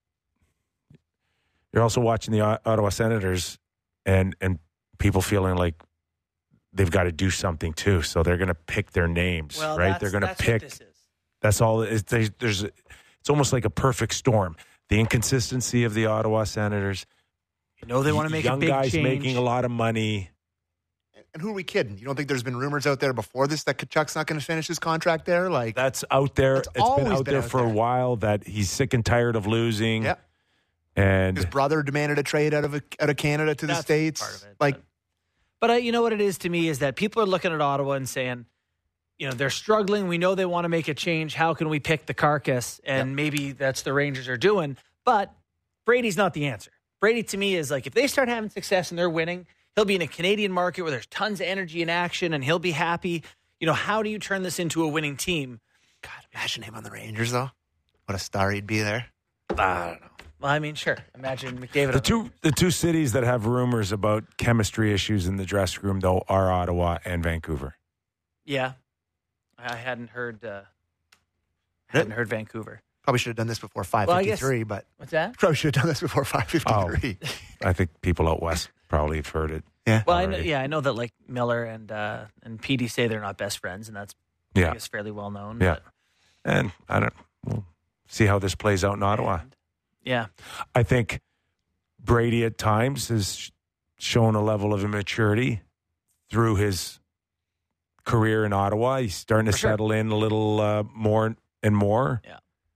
[SPEAKER 1] you're also watching the O- Ottawa Senators and and people feeling like they've got to do something too. So they're going to pick their names,
[SPEAKER 3] Well,
[SPEAKER 1] right?
[SPEAKER 3] that's,
[SPEAKER 1] They're going to
[SPEAKER 3] that's
[SPEAKER 1] pick.
[SPEAKER 3] What this is.
[SPEAKER 1] That's all. It's, there's, there's it's almost like a perfect storm. The inconsistency of the Ottawa Senators.
[SPEAKER 3] You know they want to make
[SPEAKER 1] young
[SPEAKER 3] a big
[SPEAKER 1] guys
[SPEAKER 3] change.
[SPEAKER 1] making a lot of money.
[SPEAKER 2] And who are we kidding? You don't think there's been rumors out there before this that Kachuk's not going to finish his contract there? Like,
[SPEAKER 1] That's out there.
[SPEAKER 2] That's
[SPEAKER 1] It's been
[SPEAKER 2] always
[SPEAKER 1] out
[SPEAKER 2] been
[SPEAKER 1] there
[SPEAKER 2] out
[SPEAKER 1] for a
[SPEAKER 2] there.
[SPEAKER 1] while that he's sick and tired of losing.
[SPEAKER 2] yeah,
[SPEAKER 1] And
[SPEAKER 2] his brother demanded a trade out of a, out of Canada to the
[SPEAKER 3] That's
[SPEAKER 2] States.
[SPEAKER 3] part of it,
[SPEAKER 2] like,
[SPEAKER 3] but- But uh, you know what it is to me is that people are looking at Ottawa and saying, you know, they're struggling. We know they want to make a change. How can we pick the carcass? And maybe that's the Rangers are doing. But Brady's not the answer. Brady to me is like, if they start having success and they're winning, he'll be in a Canadian market where there's tons of energy and action and he'll be happy. You know, how do you turn this into a winning team?
[SPEAKER 2] God, imagine him on the Rangers, though. What a star he'd be there.
[SPEAKER 3] I don't know. Well, I mean, sure. Imagine McDavid.
[SPEAKER 1] The two the two cities that have rumors about chemistry issues in the dressing room, though, are Ottawa and Vancouver.
[SPEAKER 3] Yeah. I hadn't heard. Uh, hadn't heard Vancouver.
[SPEAKER 2] Probably should have done this before five
[SPEAKER 3] Well, I guess-
[SPEAKER 2] fifty-three, but
[SPEAKER 3] What's that?
[SPEAKER 2] probably should have done this before five fifty-three.
[SPEAKER 1] I think people out west probably have heard it.
[SPEAKER 2] Yeah.
[SPEAKER 3] Well, I know,
[SPEAKER 1] already.
[SPEAKER 3] yeah, I know that like Miller and uh, and Petey say they're not best friends, and that's I
[SPEAKER 1] Yeah,
[SPEAKER 3] guess fairly well known.
[SPEAKER 1] Yeah.
[SPEAKER 3] but-
[SPEAKER 1] and I don't. We'll see how this plays out in Ottawa.
[SPEAKER 3] yeah.
[SPEAKER 1] I think Brady at times has shown a level of immaturity through his career in Ottawa. He's starting to
[SPEAKER 3] For sure.
[SPEAKER 1] settle in a little uh, more and more.
[SPEAKER 3] Yeah.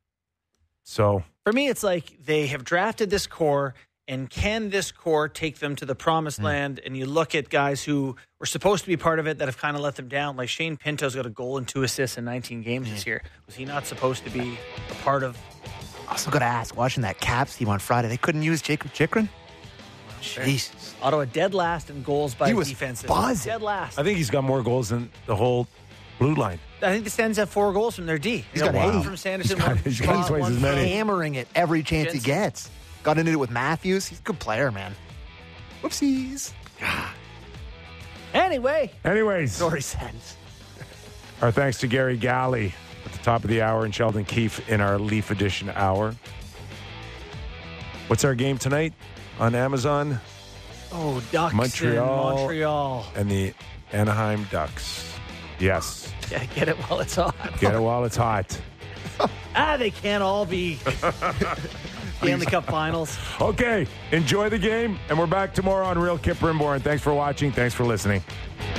[SPEAKER 1] So
[SPEAKER 3] For me, it's like they have drafted this core, and can this core take them to the promised land? And you look at guys who were supposed to be part of it that have kind of let them down. Like Shane Pinto's got a goal and two assists in nineteen games this year. Was he not supposed to be a part of?
[SPEAKER 2] Also, got to ask, watching that Caps team on Friday, they couldn't use Jacob Chikrin? Jesus.
[SPEAKER 3] Ottawa dead last in goals by
[SPEAKER 2] He was
[SPEAKER 3] defensive.
[SPEAKER 2] buzzing.
[SPEAKER 3] Dead last.
[SPEAKER 1] I think he's got more goals than the whole blue line.
[SPEAKER 3] I think the Sens have four goals from their D.
[SPEAKER 2] He's got
[SPEAKER 3] one
[SPEAKER 2] eight.
[SPEAKER 3] from Sanderson.
[SPEAKER 1] He's got-
[SPEAKER 3] one
[SPEAKER 1] he's
[SPEAKER 3] from
[SPEAKER 1] got
[SPEAKER 3] Scott,
[SPEAKER 1] twice
[SPEAKER 3] one
[SPEAKER 1] as
[SPEAKER 3] from-
[SPEAKER 1] many.
[SPEAKER 2] Hammering it every chance he
[SPEAKER 3] Jensen.
[SPEAKER 2] gets. Got into it with Matthews. He's a good player, man. Whoopsies.
[SPEAKER 3] Anyway,
[SPEAKER 1] Anyways,
[SPEAKER 2] Sorry, Sens.
[SPEAKER 1] our thanks to Gary Galley at the top of the hour and Sheldon Keefe in our Leaf Edition hour. What's our game tonight on Amazon?
[SPEAKER 3] oh Ducks
[SPEAKER 1] Montreal.
[SPEAKER 3] in Montreal.
[SPEAKER 1] And the Anaheim Ducks. Yes.
[SPEAKER 3] Yeah, get it while it's hot.
[SPEAKER 1] Get it while it's hot.
[SPEAKER 3] Ah, they can't all be Stanley Cup Finals.
[SPEAKER 1] Okay, enjoy the game, and we're back tomorrow on Real Kip Rimborn. Thanks for watching. Thanks for listening.